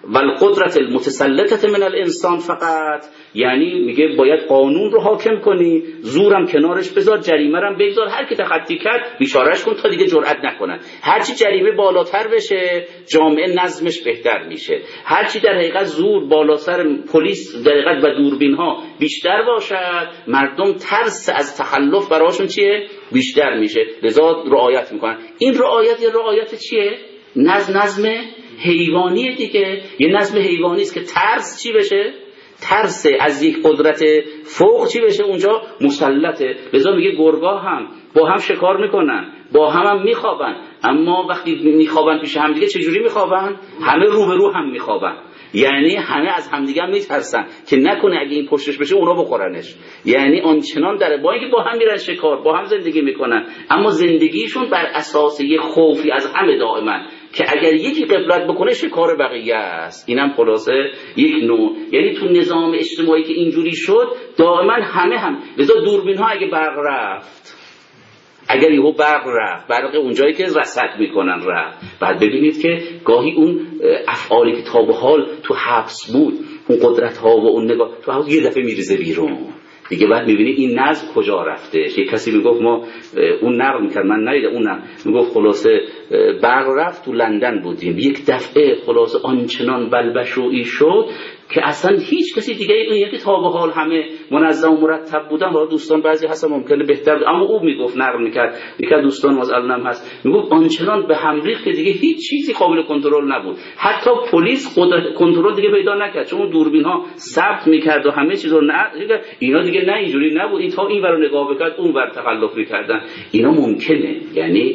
و القدرت المتسلطه من الانسان فقط، یعنی میگه باید قانون رو حاکم کنی، زورم کنارش بذار، جریمه رم بگذار، هر کی تخطی کرد بیچارهش کن تا دیگه جرئت نکنن. هرچی جریمه بالاتر بشه جامعه نظمش بهتر میشه، هرچی در حقیقت زور بالاتر، پلیس در حقیقت و دوربین ها بیشتر باشد، مردم ترس از تخلف براشون چیه؟ بیشتر میشه، لذا رعایت میکنن. این رعایت چیه؟ نظم حیوانی دیگه. یه نظم حیوانی است که ترس چی بشه؟ ترس از یک قدرت فوق چی بشه؟ اونجا مسلطه. لذا میگه گرگا هم با هم شکار میکنن، با هم میخوابن، اما وقتی میخوابن پیش هم دیگه چجوری میخوابن؟ همه رو به رو هم میخوابن، یعنی همه از همدیگه میترسن که نکنه اگه این پشتش بشه اونا بخورنش. یعنی آنچنان داره، با اینکه با هم میرن شکار، با هم زندگی میکنن، اما زندگیشون بر اساس یه خوفی از همه دائما که اگر یکی غفلت بکنه شکار بقیه است. اینم خلاصه یک نوع، یعنی تو نظام اجتماعی که اینجوری شد دائما همه هم. لذا دوربین ها اگه برق رفت، اگر یهو برق اونجایی که رصد میکنن رفت، بعد ببینید که گاهی اون افعالی که تا به حال تو حبس بود، اون قدرت ها و اون نگاه تو حال یه دفعه میریزه بیرون دیگه. بعد میبینید این نظم کجا رفته. یک کسی میگفت ما اون نقل میکرد، من ندیدم، اون میگفت خلاصه برق رفت، تو لندن بودیم، یک دفعه خلاصه آنچنان بلبشویی شد که اصلا هیچ کسی دیگه این که تا به حال همه منظم و مرتب بودن، حالا دوستان بعضی هستن ممکنه بهتر، اما او میگفت نقل میکرد، یکی از دوستان مثلا هم هست میگفت آنچنان به هم ریخت که دیگه هیچ چیزی قابل کنترل نبود، حتی پلیس قدرت کنترل دیگه پیدا نکرد، چون دوربین ها ثبت میکرد و همه چیز رو اینا دیگه نه اینجوری نبود، این تا این ور نگاه بکرد اون ور تخلف میکردن. اینا ممکنه، یعنی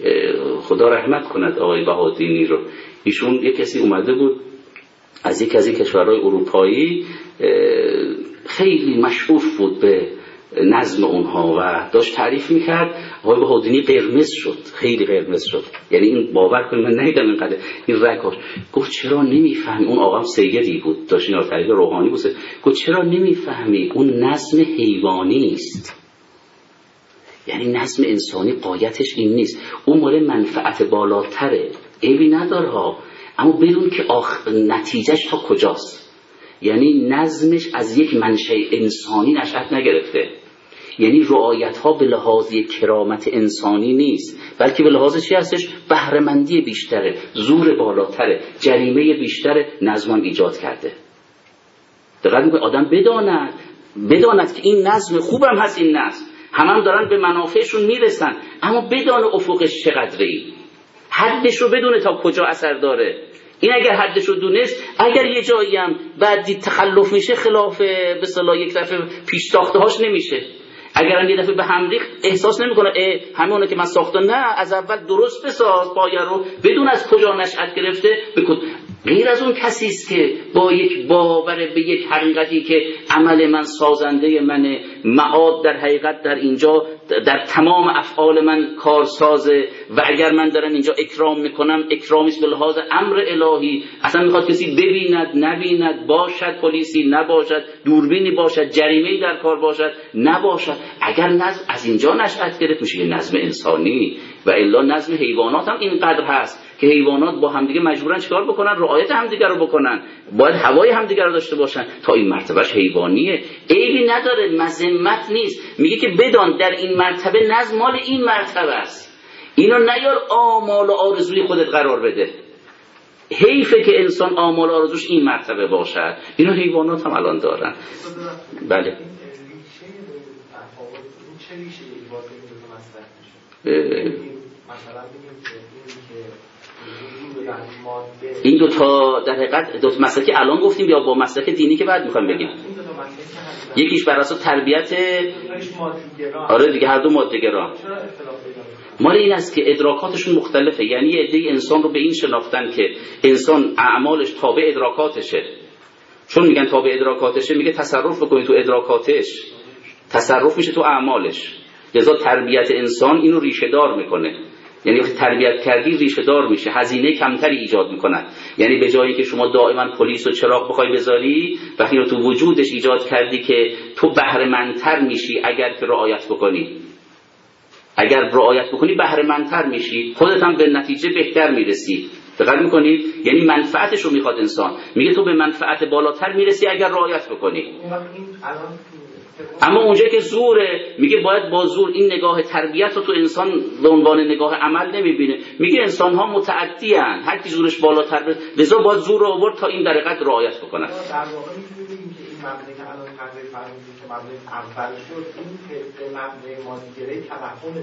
خدا رحمت کند آقای بهادینی رو، ایشون یک کسی اومده بود از یک از کشورهای اروپایی، خیلی مشغوف بود به نظم اونها و داشت تعریف میکرد. آقای بهادینی قرمز شد، خیلی قرمز شد، یعنی این باور کنید من ندیدم اینقدر این رکاش. گفت چرا نمیفهمی؟ اون آقام سیدی بود، داشت اینا تعریف روحانی بود. گفت چرا نمیفهمی؟ اون نظم حیوانی است، یعنی نظم انسانی قایتش این نیست، اون مال منفعت بالاتره، عیبی نداره ها، اما بدون که نتیجهش تا کجاست. یعنی نظمش از یک منشأ انسانی نشأت نگرفته، یعنی رعایت ها به لحاظ کرامت انسانی نیست، بلکه به لحاظ چی هستش؟ بهره‌مندی بیشتره، زور بالاتره، جریمه بیشتره، نظم ایجاد کرده. دقیقاً به آدم بداند که این نظم خوبم هست، این نظم هم دارن به منافعشون میرسن، اما بدان افقش چقدره، حدش رو بدونه تا کجا اثر داره. این اگر حدش رو دونست، اگر یه جایی هم بعدی تخلف میشه خلاف به اصطلاح یک دفعه پیش ساخته‌هاش نمیشه. اگر هم یه دفعه به هم ریخت احساس نمیکنه همونه که من ساختم، نه از اول درست بساز پایه رو، بدون از کجا نشأت گرفته بکن. غیر از اون کسی است که با یک باور به یک حقیقتی که عمل من سازنده منه، معاد در حقیقت در اینجا در تمام افعال من کارسازه و اگر من دارم اینجا اکرام میکنم اکرامیست به لحاظ امر الهی، اصلا میخواد کسی ببیند نبیند، باشد پلیسی نباشد، دوربینی باشد، جریمه‌ای در کار باشد نباشد. اگر نظم از اینجا نشأت گرفت میشه یه نظم انسانی، و الا نظم حیوانات هم اینقدر هست که حیوانات با همدیگه مجبورن چیکار بکنن؟ رعایت همدیگه رو بکنن، باید هوای همدیگه رو داشته باشن، تا این مرتبهش حیوانیه، عیبی نداره، مذمت نیست. میگه که بدان در این مرتبه نظم مال این مرتبه است، اینو نیار آمال و آرزوی خودت قرار بده. حیفه که انسان آمال و آرزوش این مرتبه باشد. اینو حیوانات هم الان دارن. بله این دو تا در حقیقت دو تا مسئله که الان گفتیم یا با مسئله دینی که بعد میخوایم بگیم؟ یکیش بر اساس تربیت، آره دیگه هر دو ماده‌گرا. مال این است که ادراکاتشون مختلفه، یعنی یه عده انسان رو به این شناختن که انسان اعمالش تابع ادراکاتشه، چون میگن تابع ادراکاتشه، میگه تصرف بکنی تو ادراکاتش، تصرف میشه تو اعمالش. لذا تربیت انسان اینو ریشه دار میکنه، یعنی وقتی تربیت کردی ریشه دار میشه، هزینه کمتری ایجاد میکنه. یعنی به جایی که شما دائما پلیس و چراغ بخوای بذاری، وقتی رو تو وجودش ایجاد کردی که تو بهره‌مندتر میشی اگر که رعایت بکنی، اگر رعایت بکنی بهره‌مندتر میشی، خودت هم به نتیجه بهتر میرسی. دقت میکنید؟ یعنی منفعتش رو میخواد انسان. میگه تو به منفعت بالاتر میرسی اگر رعایت بکنی. اما اونجا که زوره، میگه باید با زور این نگاه تربیت رو تو انسان به عنوان نگاه عمل نمیبینه. میگه انسان ها متعدی هستند، هر کی زورش بالاتر بره، لذا باید زور رو آورد تا این در حقیقت رعایت بکنن. در واقع میتونیم بگیم که این مبنی که الان تقریبا فرمودید که مبنی اول شد، این که مبنی مادیگری توهم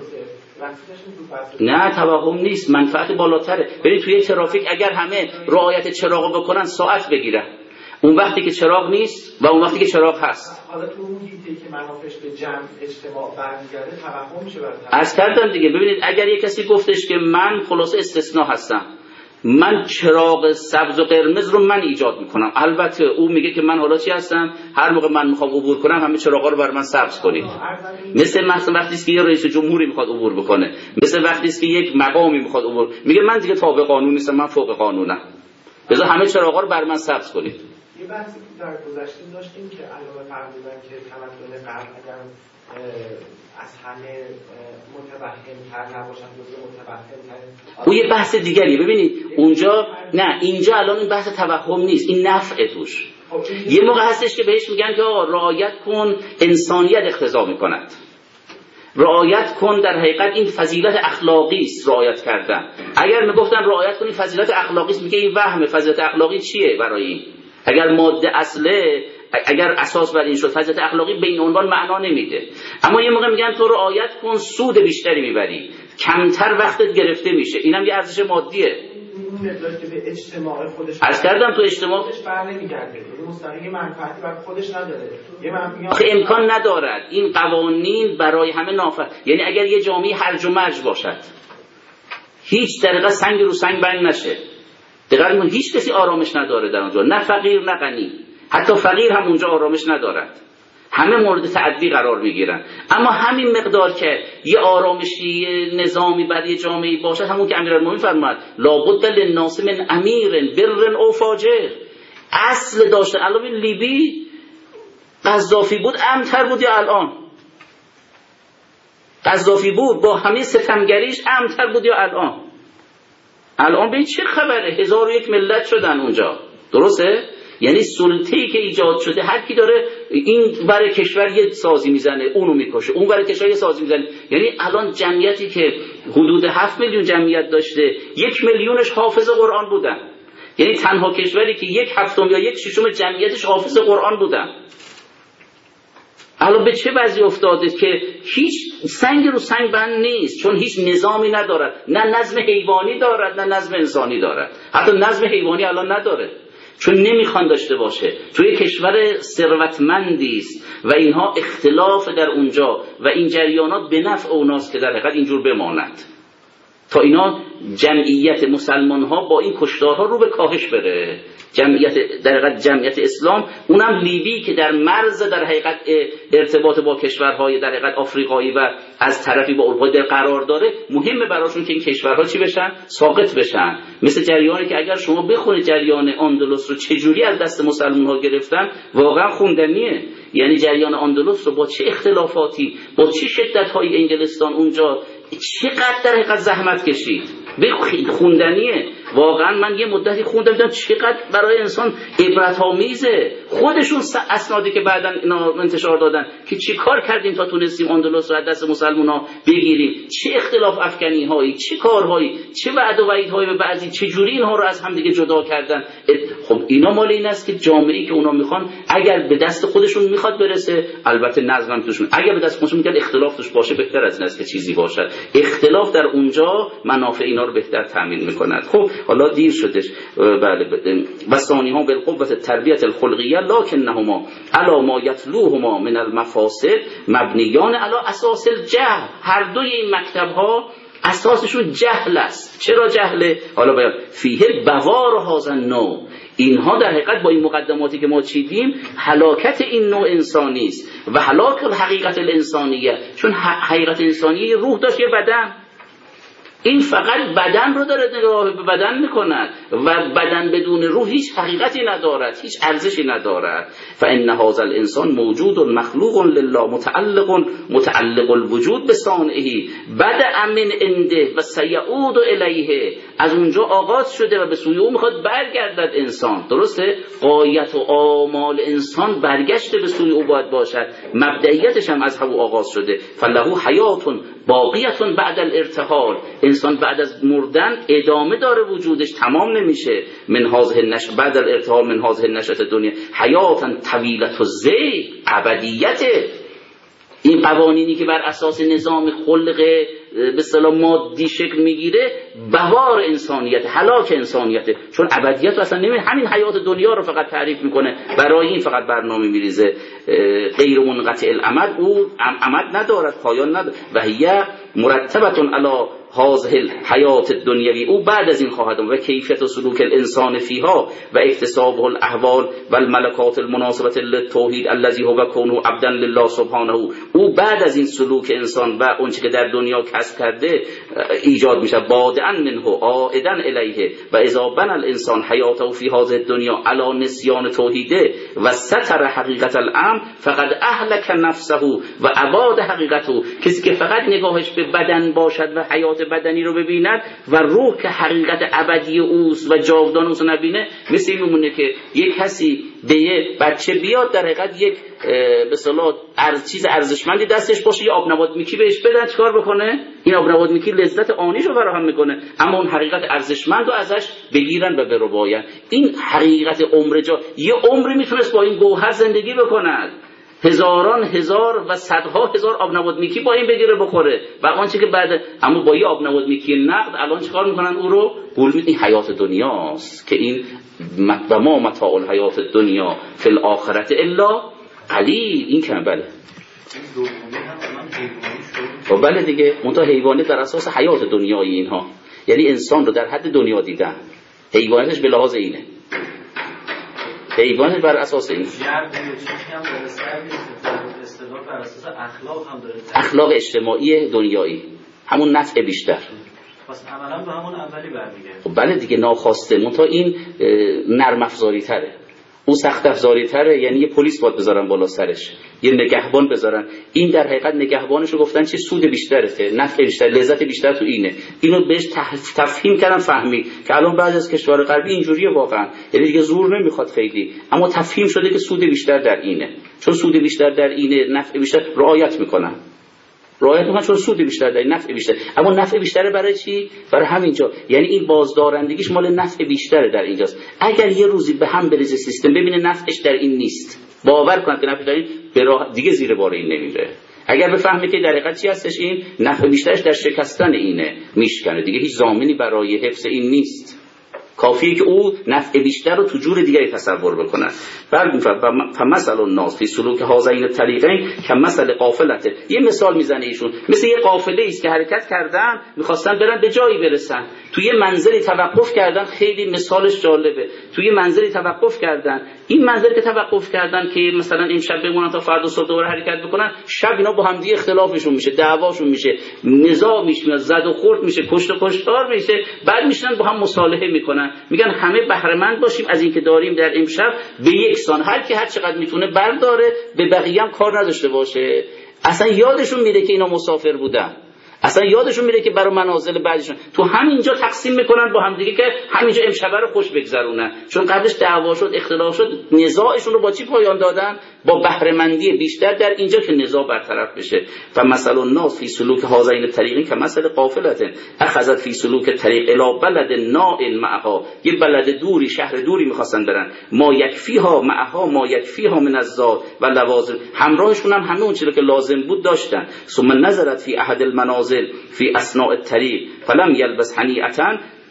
درسته؟ نه توهم نیست، منفعت بالاتره. ببین توی ترافیک اگر همه رعایت چراغ بکنن ساعت بگیرن، اون وقتی که چراغ نیست و اون وقتی که چراغ هست. حالا تو اون حیطه‌ای که منافعش به جمع اجتماع برمیگرده توهم میشه برای عرض کردم دیگه. ببینید اگر یک کسی گفتش که من خلاصه استثناء هستم، من چراغ سبز و قرمز رو من ایجاد میکنم، البته او میگه که من حالا چی هستم، هر موقع من میخوام عبور کنم همه چراغا رو بر من سبز کنید. مثل وقتی است که یه رئیس جمهوری میخواد عبور بکنه، مثل وقتی است که یک مقامی میخواد عبور، میگه من دیگه تابع قانون نیستم، من فوق قانونم، لذا همه چراغا رو بر من سبز کنید. یه بحثی در گذشته داشتیم که علاوه فرمودن که تمدن غرب اگر از همه متوهم‌تر نباشن، جزء متوهم‌تر، اون یه بحث دیگریه. ببینید اونجا نه، اینجا الان این بحث توهم نیست، این نفع توش. یه موقع هستش که بهش میگن که رعایت کن، انسانیت اقتضا میکند، رعایت کن، در حقیقت این فضیلت اخلاقی است رعایت کردن. اگر میگفتن رعایت کنی فضیلت اخلاقی است، میگه این وهمه. فضیلت اخلاقی چیه برای این؟ اگر ماده اصله، اگر اساس بر این شد، فضیلت اخلاقی به این عنوان معنا نمیده. اما یه موقع میگن تو رعایت کن، سود بیشتری میبری، کمتر وقتت گرفته میشه، اینم یه ارزش مادیه. اون مقداری که به اجتماع خودش عرض کردم تو اجتماع خودش بر نمیگرده، یعنی مستقیم منفعتی بر خودش نداره. آخه امکان ندارد این قوانین برای همه نافع. یعنی اگر یه جامعه هرج و مرج باشد، هیچ طریقه سنگ رو سنگ بند نشه، دقیقاً هیچ کسی آرامش نداره در اونجا، نه فقیر نه غنی، حتی فقیر هم اونجا آرامش ندارد، همه مورد تعدی قرار میگیرن. اما همین مقدار که یه آرامشی نظامی برای یه جامعه باشه، همون که امیرالمومنین فرمود لابد للناس من امیر بر او فاجر، اصل داشته. الان لیبی قذافی بود امن‌تر بود یا الان؟ قذافی بود با همه ستمگریش امن‌تر بود یا الان؟ الان به چه خبره؟ 1001 ملت شدن اونجا، درسته؟ یعنی سلطه‌ای که ایجاد شده، هر کی داره این برای کشور یه سازی میزنه، اونو میکشه، اون برای کشور یه سازی میزنه. یعنی الان جمعیتی که حدود 7 میلیون جمعیت داشته، 1 میلیونش حافظ قرآن بودن. یعنی تنها کشوری که 1/7 یا 1/6 جمعیتش حافظ قرآن بودن. الان به چه وضعی افتاده که هیچ سنگ رو سنگ بند نیست، چون هیچ نظامی ندارد، نه نظم حیوانی دارد نه نظم انسانی دارد. حتی نظم حیوانی الان نداره، چون نمیخوان داشته باشه. توی کشور ثروتمندی است و اینها اختلاف در اونجا و این جریانات به نفع اوناست که در حقیقت اینجور بماند، تا اینا جمعیت مسلمان ها با این کشتارها رو به کاهش بره. جمعیت در حقیقت جمعیت اسلام، اونم لیبی که در مرز در حقیقت ارتباط با کشورهای در حقیقت آفریقایی و از طرفی با اروپا در قرار داره، مهمه براشون که این کشورها چی بشن؟ ساقط بشن. مثل جریانی که اگر شما بخونید جریان اندلس رو چجوری از دست مسلمان ها گرفتن، واقعا خوندنیه. یعنی جریان اندلس رو با چه اختلافاتی، با چه شدت‌های انگلستان اونجا چقدر در حقیقت زحمت کشید، خوندنیه. واقعا من یه مدتی خوندم دیدم چقدر برای انسان عبرت آمیزه. خودشون اسنادی که بعداً اینا انتشار دادن که چی کار کردیم تا تونستیم اندلس رو از دست مسلمان‌ها بگیریم، چه اختلاف افکنی هایی، چه کارهایی، چه وعد و وعیدهای به بعضی، چه جوری اینها رو از هم دیگه جدا کردن. خب اینا مال این است که جامعه‌ای که اونا میخوان اگر به دست خودشون میخواد برسه، البته نظم توشون، اگر به دست خودشون میاد اختلاف توش باشه بهتر از این است که چیزی باشد. اختلاف در اونجا منافع اینا رو بهتر تامین میکند. خب حالا دیر شدش. بله و ثانیها بالقوة التربیت الخلقیه لکنهما علی ما یتلوهما من المفاسد مبنیان علی اساس الجهل. هر دوی این مکتب ها اساسشون جهل است. چرا جهله؟ حالا بیان فیه بوار هذا النوع، اینها در حقیقت با این مقدماتی که ما چیدیم هلاکت این نوع انسانی است و هلاک الحقیقت الانسانیه، چون حقیقت انسانیه روح داشت یه بدن. این فقط بدن رو داره نگاه به بدن میکند و بدن بدون روح هیچ حقیقتی ندارد، هیچ ارزشی ندارد. فان هذا الانسان موجود مخلوق لله متعلق الوجود بصانعه بدأ من عنده و سیعود الیه. از اونجا آغاز شده و به سوی او میخواد برگردد انسان. درسته؟ غایت و آمال انسان برگشته به سوی او باید باشد، مبدئیتش هم از همون آغاز شده. فله حیات باقیت بعد الارتحال، انسان بعد از مردن ادامه داره، وجودش تمام نمیشه. من هذه النشأة بعد الارتحال من هذه النشأة الدنیا حیاتا طویلة الزیغ، ابدیت. این قوانینی که بر اساس نظام خلق به اصطلاح مادی شکل میگیره بهار انسانیت، هلاک انسانیت، چون ابدیت اصلا نمیشه. همین حیات دنیا رو فقط تعریف میکنه، برای این فقط برنامه میریزه. غیر منقطع الامد، او امد ندارد، پایان ندارد. و هي مرتبه علی هذه الحیات الدنیوی، او بعد از این خواهد و کیفیت و سلوک الانسان فیها و اکتسابه الاحوال و الملکات المناسبه للتوحید الذي هو كونه عبدا لله سبحانه. او بعد از این سلوک انسان و اون چیزی که در دنیا کسب کرده ایجاد میشه، بادئا منه عائدا الیه. و اذا بنى الانسان حیاته فی هذه الدنیا علی نسیان توحیده و ستر حقیقت الامر فقد اهلك نفسه و اباد حقیقته. کسی که فقط نگاهش به بدن باشد و حیات بدنی رو ببیند و روح که حقیقت ابدی اوست و جاودان اوست نبینه، مثل این میمونه که یک کسی به یه بچه بیاد در حقیقت یک به اصطلاح چیز ارزشمندی دستش باشه، یه آب نبات میکی بهش بدن، چیکار بکنه؟ این آب نبات میکی لذت آنیش رو فراهم میکنه، اما اون حقیقت ارزشمند رو ازش بگیرن و برباین. این حقیقت عمر یه عمری میتونست با این گوهر زندگی بکند، هزاران هزار و صدها هزار آب نبات میکی با این بگیره بخوره و آنچه که بعد، اما با یه آب نبات میکی نقد الان چیکار میکنن؟ او رو گول میدن. این حیات دنیاست که این و ما متاع الحیات الدنیا فی الاخره الا قلیل. این که بله و بله دیگه، منتها حیوانی در اساس حیات دنیایی اینها، یعنی انسان رو در حد دنیا دیدن، حیوانش به لحاظ اینه، حیوانش بر اساس این اخلاق اجتماعی دنیایی، همون نفع بیشتر، پس عملا به همون اولی برمیگرده. خب بله دیگه، ناخواسته. منتها این نرم افزاری تره، اون سخت افزاری تره. یعنی یه پلیس باید بذارن بالا سرش، یه نگهبان بذارن. این در حقیقت نگهبانشو گفتن چه سود بیشتره، نفع بیشتر، لذت بیشتر تو اینه. اینو بهش تفهیم کردن، فهمی که الان بعضی از کشور غربی اینجوریه واقعا، یعنی دیگه زور نمیخواد خیلی، اما تفهیم شده که سود بیشتر در اینه. چون سود بیشتر در اینه، نفع بیشتر، رعایت میکنن چون سود بیشتر در نفع بیشتر. اما نفع بیشتره برای چی؟ برای همینجا، یعنی این بازدارندگیش مال نفع بیشتره در اینجاست. اگر یه روزی به هم بریزه سیستم، ببینه نفعش در این نیست، باور کنه که نفعش در این، دیگه زیر بار این نمیره. اگر بفهمه که در حقیقت چی هستش، این نفع بیشترش در شکستن اینه، میشکنه دیگه، هیچ ضامنی برای حفظ این نیست. کافیه که او نفع بیشتر رو تو جور دیگری تصور بکنه. فمثل الناس فی سلوک هذین الطریقین کمثل قافلته. یه مثال میزنه ایشون، مثل یه قافله است که حرکت کردن، میخواستن برن به جایی برسن، توی منزلی توقف کردن. خیلی مثالش جالبه. توی منزلی توقف کردن، این منزلی که توقف کردن که مثلا این شب بمونن تا فردا صبح دوباره حرکت بکنن، شب اینا با هم دیگه اختلافشون میشه، دعواشون میشه، نزاع میشه، زد و خورد میشه، کشت و کشتار میشه. بعد میشن با هم مصالحه میکنن، میگن همه بهره مند باشیم از این که داریم در امشب، به یکسان هر کی هر چقدر میتونه برداره، به بقیه هم کار نداشته باشه. اصلا یادشون میره که اینا مسافر بودن، اصلا یادشون میره که برای منازل بعدشون تو همینجا تقسیم میکنن با هم دیگه که همینجا امشب رو خوش بگذرونن. چون قبلش دعوا شد، اختلاف شد، نزاعشون رو با چی پایان دادن؟ با بهره مندی بیشتر در اینجا که نزاع برطرف بشه. و مثل الناس فی سلوک هذین الطریقین کمثل قافلة اخذت فی سلوک طریق الی بلد نائل معها. یه بلد دوری، شهر دوری میخواستن برن، ما یکفیها معها ما یکفیها من الزاد و لوازم، همراهشون هم همه اون چیزی که لازم بود داشتن. ثم نظرت فی احد المنازل فی اثناء الطریق فلم یلبس حنیئة.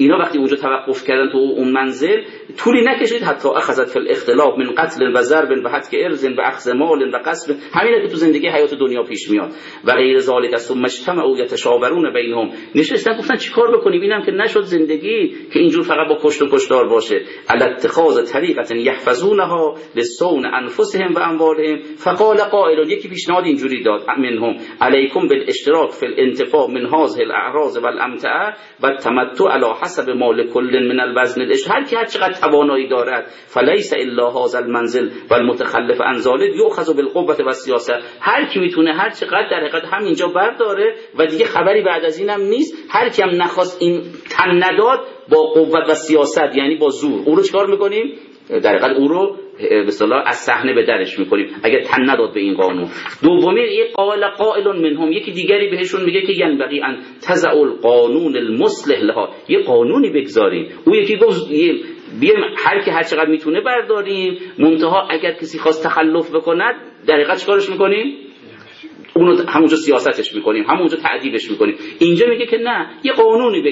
اینا وقتی اونجا توقف کردن تو اون منزل، طولی نکشید حتی اخذت فی الاختلاف من قتل و ضرب و حتک ارض و اخذ مال و قصب، همینه که تو زندگی حیات دنیا پیش میاد و غیر ذالک. ثم اجتمعوا یتشاورون بینهم، نشستن گفتن چیکار بکنیم، اینم که نشد زندگی که اینجور فقط با کشت و کشتار باشه. علی اتخاذ طریقه یحفظونها لصون انفسهم و اموالهم. فقال قائل، یکی پیشنهاد اینجوری داد منهم علیکم بالاشتراک فی الانتفاع من هذه الاعراض والامتعه والتمتع علی حسب مال کل من الوزن الاشتراک. هر کی هر چقدر توانایی دارد، فلیس الا هذا المنزل والمتخلف عن ذلك یؤخذ بالقوه والسیاسه. هر کی میتونه هر چقدر در حقیقت همینجا برداره و دیگه خبری بعد از اینم نیست. هر کی هم نخواست این تن نداد، با قوت و سیاست یعنی با زور، او رو چیکار میکنیم؟ در حقیقت او رو به اصطلاح از صحنه به درش میکنیم اگر تن نداد به این قانون. دومی یک قائل منهم، یکی دیگری بهشون میگه که ینبغی ان تضع القانون المصلح لها، یه قانونی بگذاریم. او یکی گفت بیایم هر کی هر چقدر میتونه برداریم، منتها اگر کسی خواست تخلف بکند در حقیقت چیکارش میکنیم؟ اونو همونجا سیاستش میکنیم، همونجا تعذیبش میکنیم. اینجا میگه که نه، یه قانونی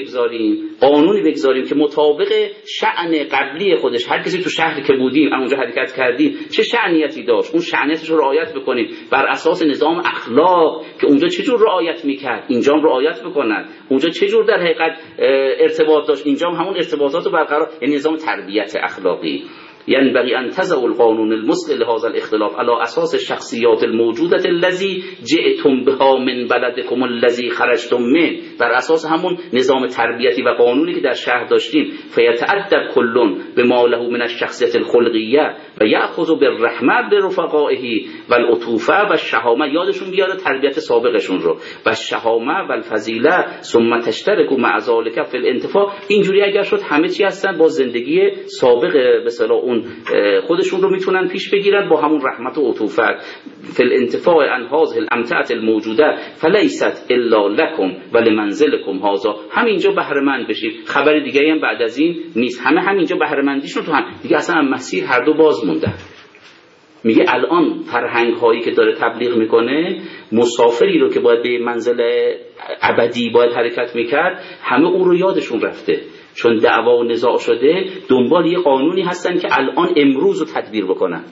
بگذاریم که مطابق شأن قبلی خودش، هر کسی تو شهری که بودیم اونجا حرکت کردیم چه شأنیتی داشت، اون شأنیتش رو رعایت بکنیم بر اساس نظام اخلاق که اونجا چجور رعایت میکرد اینجا هم رعایت بکنن، اونجا چجور در حقیقت ارتباط داشت اینجا هم همون ارتباطات رو برقرار، یعنی نظام تربیت اخلاقی. ينبغي أن تضعوا القانون المصلح لهذا الاختلاف على أساس الشخصيات الموجودة الذي جئتم بها من بلدكم الذي خرجتم منه، بر اساس همون نظام تربیتی و قانونی که در شهر داشتیم. فيتأدب كل بما له من الشخصية الخلقية و يأخذ بالرحمة برفقائه والعطوفة والشهامة، یادشون بیاره تربیت سابقشون رو، و الشهامة والفضیلة، ثم تشتركوا مع ذلك في الانتفاع. اینجوری اگر شد همه چی هستن با زندگی سابق به اصطلاح خودشون رو میتونن پیش بگیرن با همون رحمت و عطوفت. فی الانتفاع عن هذه الامتعه الموجوده فلیست الا لكم ولمنزلكم هذا، همینجا بهره مند بشید، خبر دیگه هم بعد از این نیست، همینجا بهره مندیشون تو هم دیگه اصلا مسیر هر دو باز مونده. میگه الان فرهنگ هایی که داره تبلیغ میکنه، مسافری رو که باید به منزل ابدی باید حرکت میکرد، همه اون رو یادشون رفته، چون دعوا و نزاع شده دنبال یه قانونی هستن که الان امروز رو تدبیر بکنن،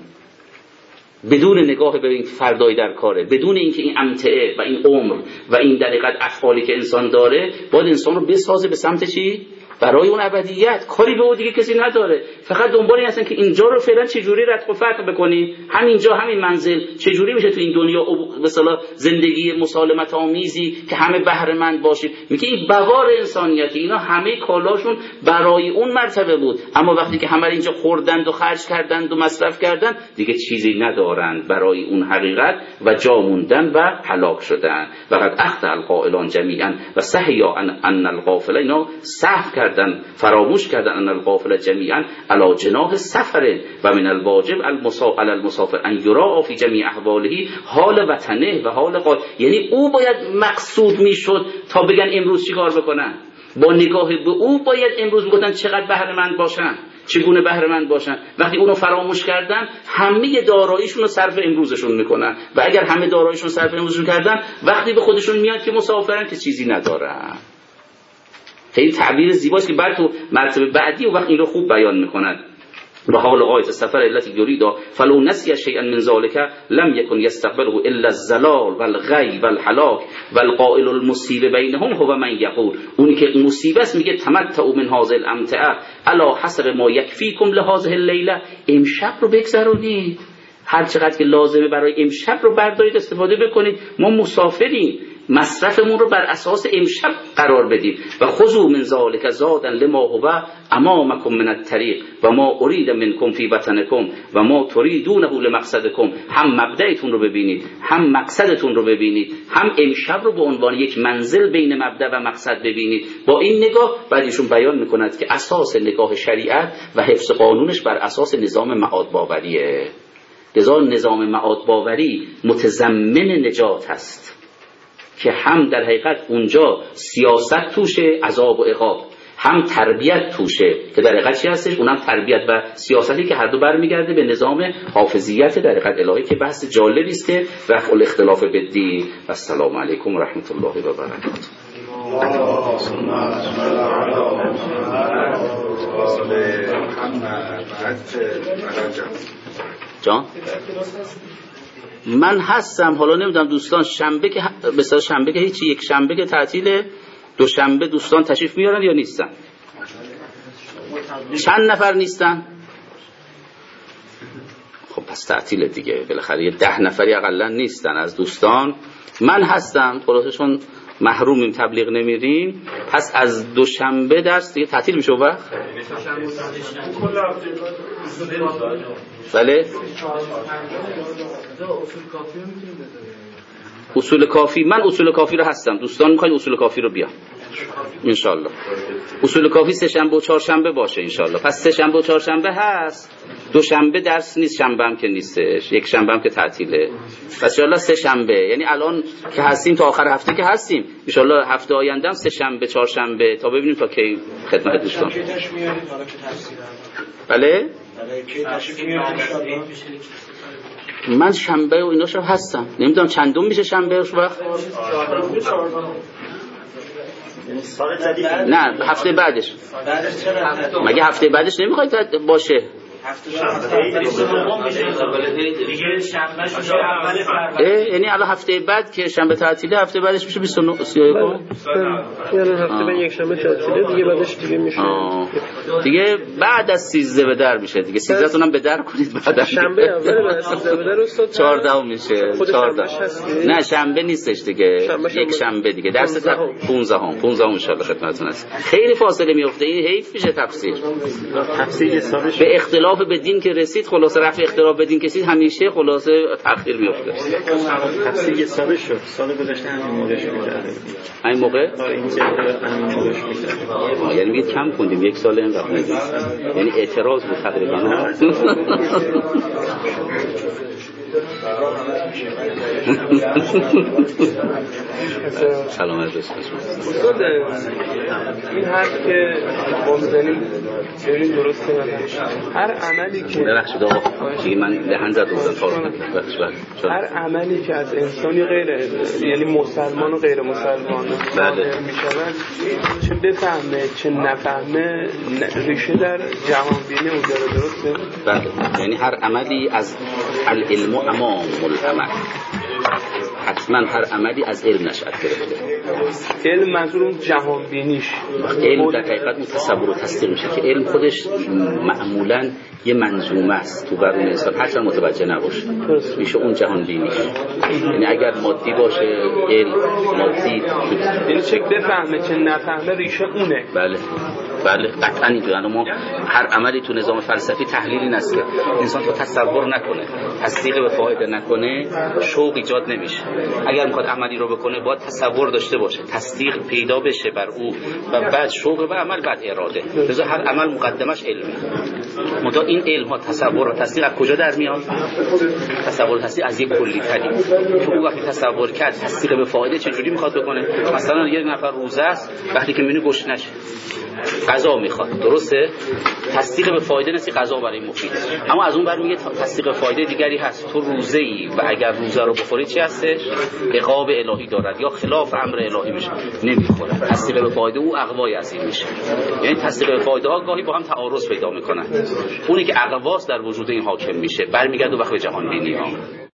بدون نگاه به این فردای در کاره، بدون اینکه این امتعه و این عمر و این در حقیقت افعالی که انسان داره باید انسان رو بسازه به سمت چی؟ برای اون ابدیت. کاری به اون دیگه کسی نداره، فقط دنبال این هستن که اینجا رو فعلا چجوری رتق و فتق بکنیم، همینجا همین منزل چجوری میشه تو این دنیا مثلا زندگی مسالمت آمیزی که همه بهره مند باشیم. میگه این بوار انسانیتی، اینا همه کالاشون برای اون مرتبه بود، اما وقتی که همه اینجا خوردند و خرج کردند و مصرف کردند دیگه چیزی ندارند برای اون حقیقت و جا موندن و هلاک شدن. وقد اخطأ القائلان جمیعا و سهیا ان الغافل، اینا سهو فراموش کردن ان الغافل جمیعا علی جناح سفر و من الواجب علی المسافر ان یراء فی جمیع احواله حال وطنه و حال قال، یعنی او باید مقصود میشد تا بگن امروز چیکار بکنن، با نگاه به او باید امروز بگن چقدر بهره مند باشن، چگونه بهره مند باشن. وقتی اونو فراموش کردن همه داراییشون رو صرف امروزشون میکنن، و اگر همه داراییشون صرف امروزشون کردن وقتی به خودشون میاد که مسافرن که چیزی ندارن. خیلی تعبیر زیباست که بعد تو مرتبه بعدی و وقت این رو خوب بیان میکنند. و حال غایت السفر التي يريد فلو نسي شيئا من ذلك لم يكن يستقبله الا الزلال والغي والهلاك والقائل المصيب بينهم هو من يقول، اونی که مصیبه است میگه تمتعوا من هذه الامتعه على حسب ما يكفيكم لهذه الليله، امشب رو بگذرونید، هر چقدر که لازمه برای امشب رو بردارید استفاده بکنید، ما مسافریم، مصرفمون رو بر اساس امشب قرار بدید. و خذوا من ذلك زادا لما هو امامكم من الطريق و ما اريد منكم في وطنكم و ما تريدونه لمقصدكم، هم مبدأتون رو ببینید، هم مقصدتون رو ببینید، هم امشب رو به عنوان یک منزل بین مبدأ و مقصد ببینید. با این نگاه بعدشون بیان میکند که اساس نگاه شریعت و حفظ قانونش بر اساس نظام معاد باوریه. لذا نظام معاد باوری متضمن نجات هست که هم در حقیقت اونجا سیاست توشه، عذاب و عقاب، هم تربیت توشه که در حقیقت چی هستش؟ اونم تربیت و سیاستی که هر دو برمیگرده به نظام حافظیت در حقیقت الهی که بحث جالبی است که رفع الاختلاف بالدین. السلام علیکم و رحمت الله و برکاته. جان من هستم. حالا نمیدونم دوستان شنبه که مثلا شنبه که هیچی، یک شنبه که تعطیله، دوشنبه دوستان تشریف میارن یا نیستن؟ چند نفر نیستن؟ خب پس تعطیله دیگه، بالاخره یه 10 نفری اقلا نیستن از دوستان. من هستم، خلاصشون محرومیم، تبلیغ نمیریم، پس از دوشنبه درس دیگه تعطیل میشه وقت. بله اصول کافی، من اصول کافی رو هستم. دوستان میخواین اصول کافی رو بیان انشالله. اصول کافی سه شنبه و چهارشنبه باشه انشالله. پس سه شنبه و چهارشنبه هست، دوشنبه درس نیست، شنبه هم که نیستش، یک شنبه هم که تعطیله. پس انشالله سه شنبه، یعنی الان که هستیم تا آخر هفته که هستیم، انشالله هفته آینده هم سه شنبه چهارشنبه تا ببینیم تا کی خدمت دوستان. بله من شنبه و ایناش هستم، نمیدونم چندم میشه شنبه وقت. نه هفته بعدش. مگه هفته بعدش نمیخواید باشه؟ یعنی الان هفته بعد که شنبه تعطیله، هفته بعدش میشه 29 31. یعنی هفته بعد یک شنبه تعطیله دیگه، بعدش دیگه میشه دیگه بعد از 13 به در میشه دیگه. 13 تونم به در کنید بعد شنبه اول بعد از 13 به در استاد 14 میشه. 14 نه شنبه نیستش دیگه، یک شنبه دیگه درس 15 ان شاء الله خدمتتون هست. خیلی فاصله میفته، این حیف میشه تفسیر به اختلاف به دین که رسید. خلاصه رفع اختلاف به دین کسید همیشه خلاصه تأخیر میفته. تفسیر یه سال شد، سال گذشته همین موقع شد. همین موقع همین موقع شد. یعنی میگه کم خوندیم، یک سال اینقدر خوندیم، یعنی اعتراض بود تقریبا. سلام علیکم. استاد این حرف که بازدنی ببینید درسته یا نه؟ هر عملی که ببخشید آقا دیگه من دهن زد بودم. هر عملی که از انسانی غیر، یعنی مسلمان و غیر مسلمان میشود، چه بفهمه چه نفهمه، ریشه در جهان بینی اون داره. درسته؟ بله، یعنی هر عملی از العلم امام العمل، حتما هر عملی از علم نشأت گرفته. علم منظور اون جهان بینیش، علم در حقیقت اون تصور و تصدیق میشه که علم خودش معمولا یه منظومه است تو برون انسان، هرچند متوجه نباشه میشه اون جهان بینی. یعنی اگر مادی باشه علم مادی، یعنی چه بفهمه چه نفهمه ریشه اونه. بله قطعا اینجوریه. ما هر عملی تو نظام فلسفی تحلیلی نست که انسان تو تصور نکنه، تصدیق به فایده نکنه، شوق ایجاد نمیشه. اگر میخواد عملی رو بکنه باید تصور داشته باشه، تصدیق پیدا بشه بر او و بعد شوق به عمل، بعد اراده. لذا هر عمل مقدمش علمه. مدا این علم ها تصور و تصدیق از کجا در میاد؟ تصور و تصدیق از یک کلی تری که او وقتی تصور کرد تصدیق به فایده چجوری میخواد بکنه. مثلا یک نفر روزه است، وقتی که میبینه گوش نشه غذا میخواد، درسته؟ تصدیق به فایده نسی غذا برای مفید. اما از اون بر میگه تصدیق به فایده دیگری هست، تو روزه‌ای و اگر روزه رو بخوری چی هستش؟ عقاب الهی دارد یا خلاف امر الهی میشه، نمیخوره. تصدیق به فایده او اقوای عظیم میشه. یعنی تصدیق به فایده ها گاهی با هم تعارض پیدا میکنن. اونی که اقواس در وجود این حاکم میشه برمیگرده وقت به جهان بینی ها.